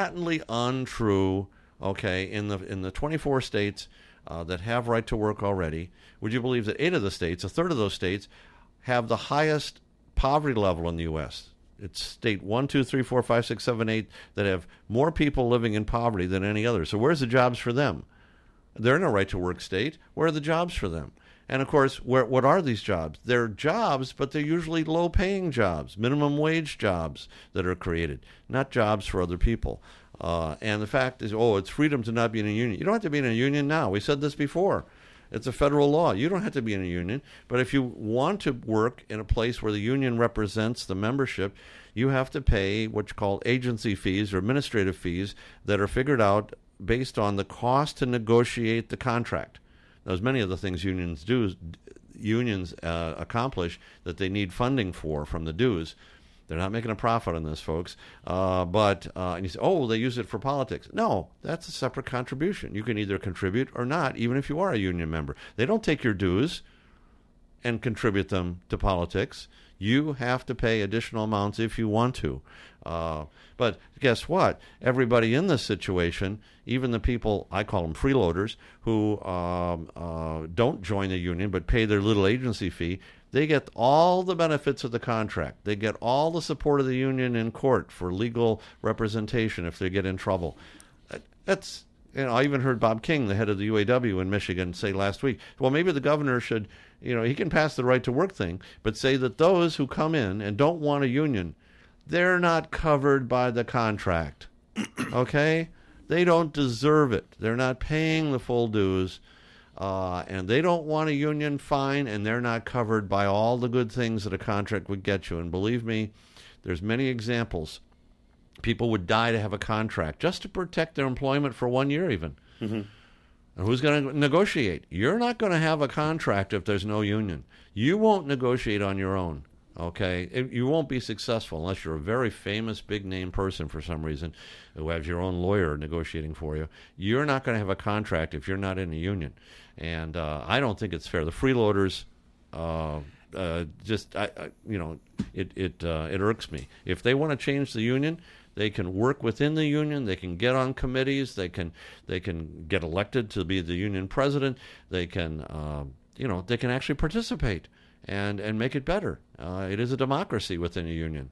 S3: Okay, in the 24 states that have right to work already, would you believe that 8 of the states, a third of those states, have the highest poverty level in the U.S.? It's state 1, 2, 3, 4, 5, 6, 7, 8 that have more people living in poverty than any other. So where's the jobs for them? They're in a right-to-work state. Where are the jobs for them? And, of course, what are these jobs? They're jobs, but they're usually low-paying jobs, minimum wage jobs that are created, not jobs for other people. And the fact is, it's freedom to not be in a union. You don't have to be in a union now. We said this before. It's a federal law. You don't have to be in a union. But if you want to work in a place where the union represents the membership, you have to pay what you call agency fees or administrative fees that are figured out based on the cost to negotiate the contract. There's many of the things unions accomplish that they need funding from the dues. They're not making a profit on this, folks. And you say, they use it for politics. No, that's a separate contribution. You can either contribute or not, even if you are a union member. They don't take your dues and contribute them to politics. You have to pay additional amounts if you want to. But guess what? Everybody in this situation, even the people, I call them freeloaders, who don't join the union but pay their little agency fee, they get all the benefits of the contract. They get all the support of the union in court for legal representation if they get in trouble. That's, I even heard Bob King, the head of the UAW in Michigan, say last week, well, maybe the governor should, he can pass the right to work thing, but say that those who come in and don't want a union, they're not covered by the contract. Okay? They don't deserve it. They're not paying the full dues. And they don't want a union, fine, and they're not covered by all the good things that a contract would get you. And believe me, there's many examples People would die to have a contract just to protect their employment for 1 year even. And who's going to negotiate? You're not going to have a contract if there's no union. You won't negotiate on your own, okay? You won't be successful unless you're a very famous, big-name person for some reason who has your own lawyer negotiating for you. You're not going to have a contract if you're not in a union. And I don't think it's fair. The freeloaders... it irks me. If they want to change the union, they can work within the union. They can get on committees. They can get elected to be the union president. They can they can actually participate and make it better. It is a democracy within a union,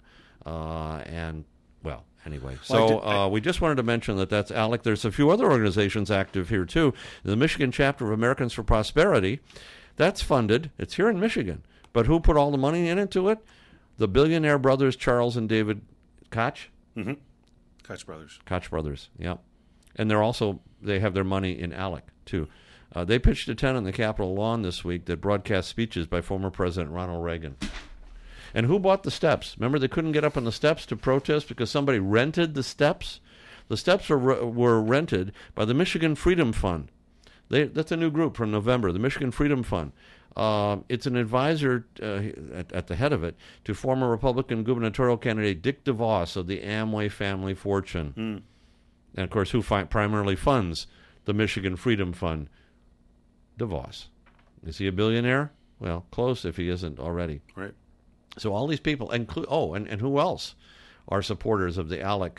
S3: Anyway, so we just wanted to mention that's ALEC. There's a few other organizations active here too. The Michigan chapter of Americans for Prosperity. That's funded. It's here in Michigan. But who put all the money into it? The billionaire brothers, Charles and David Koch?
S4: Mm-hmm. Koch brothers.
S3: Koch brothers, yeah. And they have their money in ALEC, too. They pitched a tent on the Capitol lawn this week that broadcast speeches by former President Ronald Reagan. And who bought the steps? Remember, they couldn't get up on the steps to protest because somebody rented the steps? The steps were rented by the Michigan Freedom Fund. That's a new group from November, the Michigan Freedom Fund. It's an advisor at the head of it to former Republican gubernatorial candidate Dick DeVos of the Amway family fortune. And, of course, who primarily funds the Michigan Freedom Fund? DeVos. Is he a billionaire? Well, close if he isn't already.
S4: Right.
S3: So all these people, and who else are supporters of the ALEC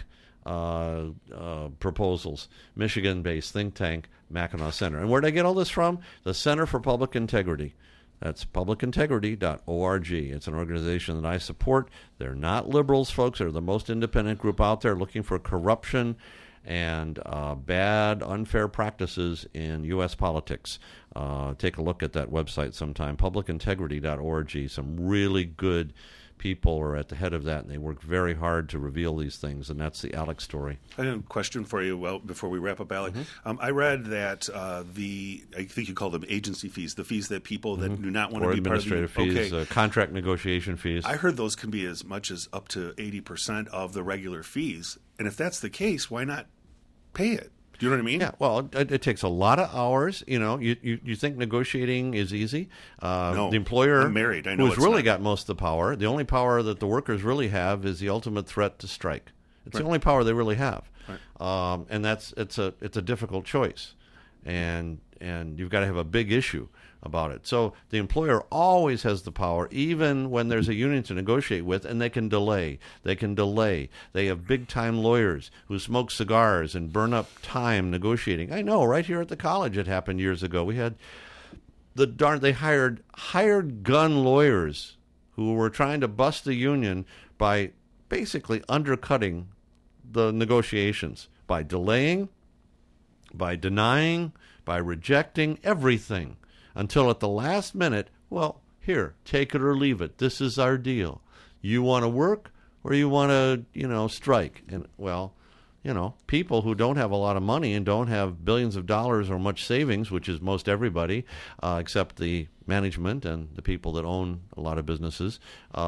S3: proposals? Michigan-based think tank Mackinac Center. And where did I get all this from? The Center for Public Integrity. That's publicintegrity.org. It's an organization that I support. They're not liberals, folks. They're the most independent group out there looking for corruption and bad, unfair practices in U.S. politics. Take a look at that website sometime, publicintegrity.org. Some really good people are at the head of that, and they work very hard to reveal these things, and that's the ALEC story.
S4: I have a question for you before we wrap up, ALEC. I read that I think you call them agency fees, the fees that people that do not want to be part of the...
S3: administrative fees, contract negotiation fees.
S4: I heard those can be as much as up to 80% of the regular fees, and if that's the case, why not pay it? Do you know what I mean?
S3: Yeah, well, it takes a lot of hours. You think negotiating is easy?
S4: No,
S3: the employer,
S4: I'm married. I know
S3: who's really got most of the power. The only power that the workers really have is the ultimate threat to strike. It's the only power they really have, and it's a difficult choice, and you've got to have a big issue about it. So the employer always has the power, even when there's a union to negotiate with, and they can delay. They have big-time lawyers who smoke cigars and burn up time negotiating. I know, right here at the college it happened years ago. We had they hired gun lawyers who were trying to bust the union by basically undercutting the negotiations, by delaying, by denying, by rejecting everything. Until at the last minute, well, here, take it or leave it. This is our deal. You want to work or you want to, strike? And, well, people who don't have a lot of money and don't have billions of dollars or much savings, which is most everybody, except the management and the people that own a lot of businesses,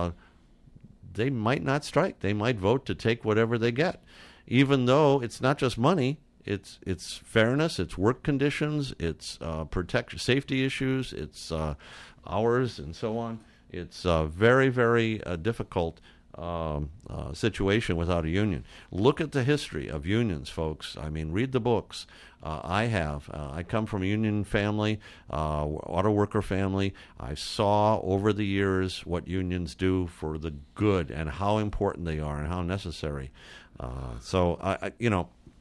S3: they might not strike. They might vote to take whatever they get, even though it's not just money. It's fairness, it's work conditions, it's safety issues, it's hours and so on. It's a very, very difficult situation without a union. Look at the history of unions, folks. I mean, read the books. I come from a union family, auto worker family. I saw over the years what unions do for the good and how important they are and how necessary. So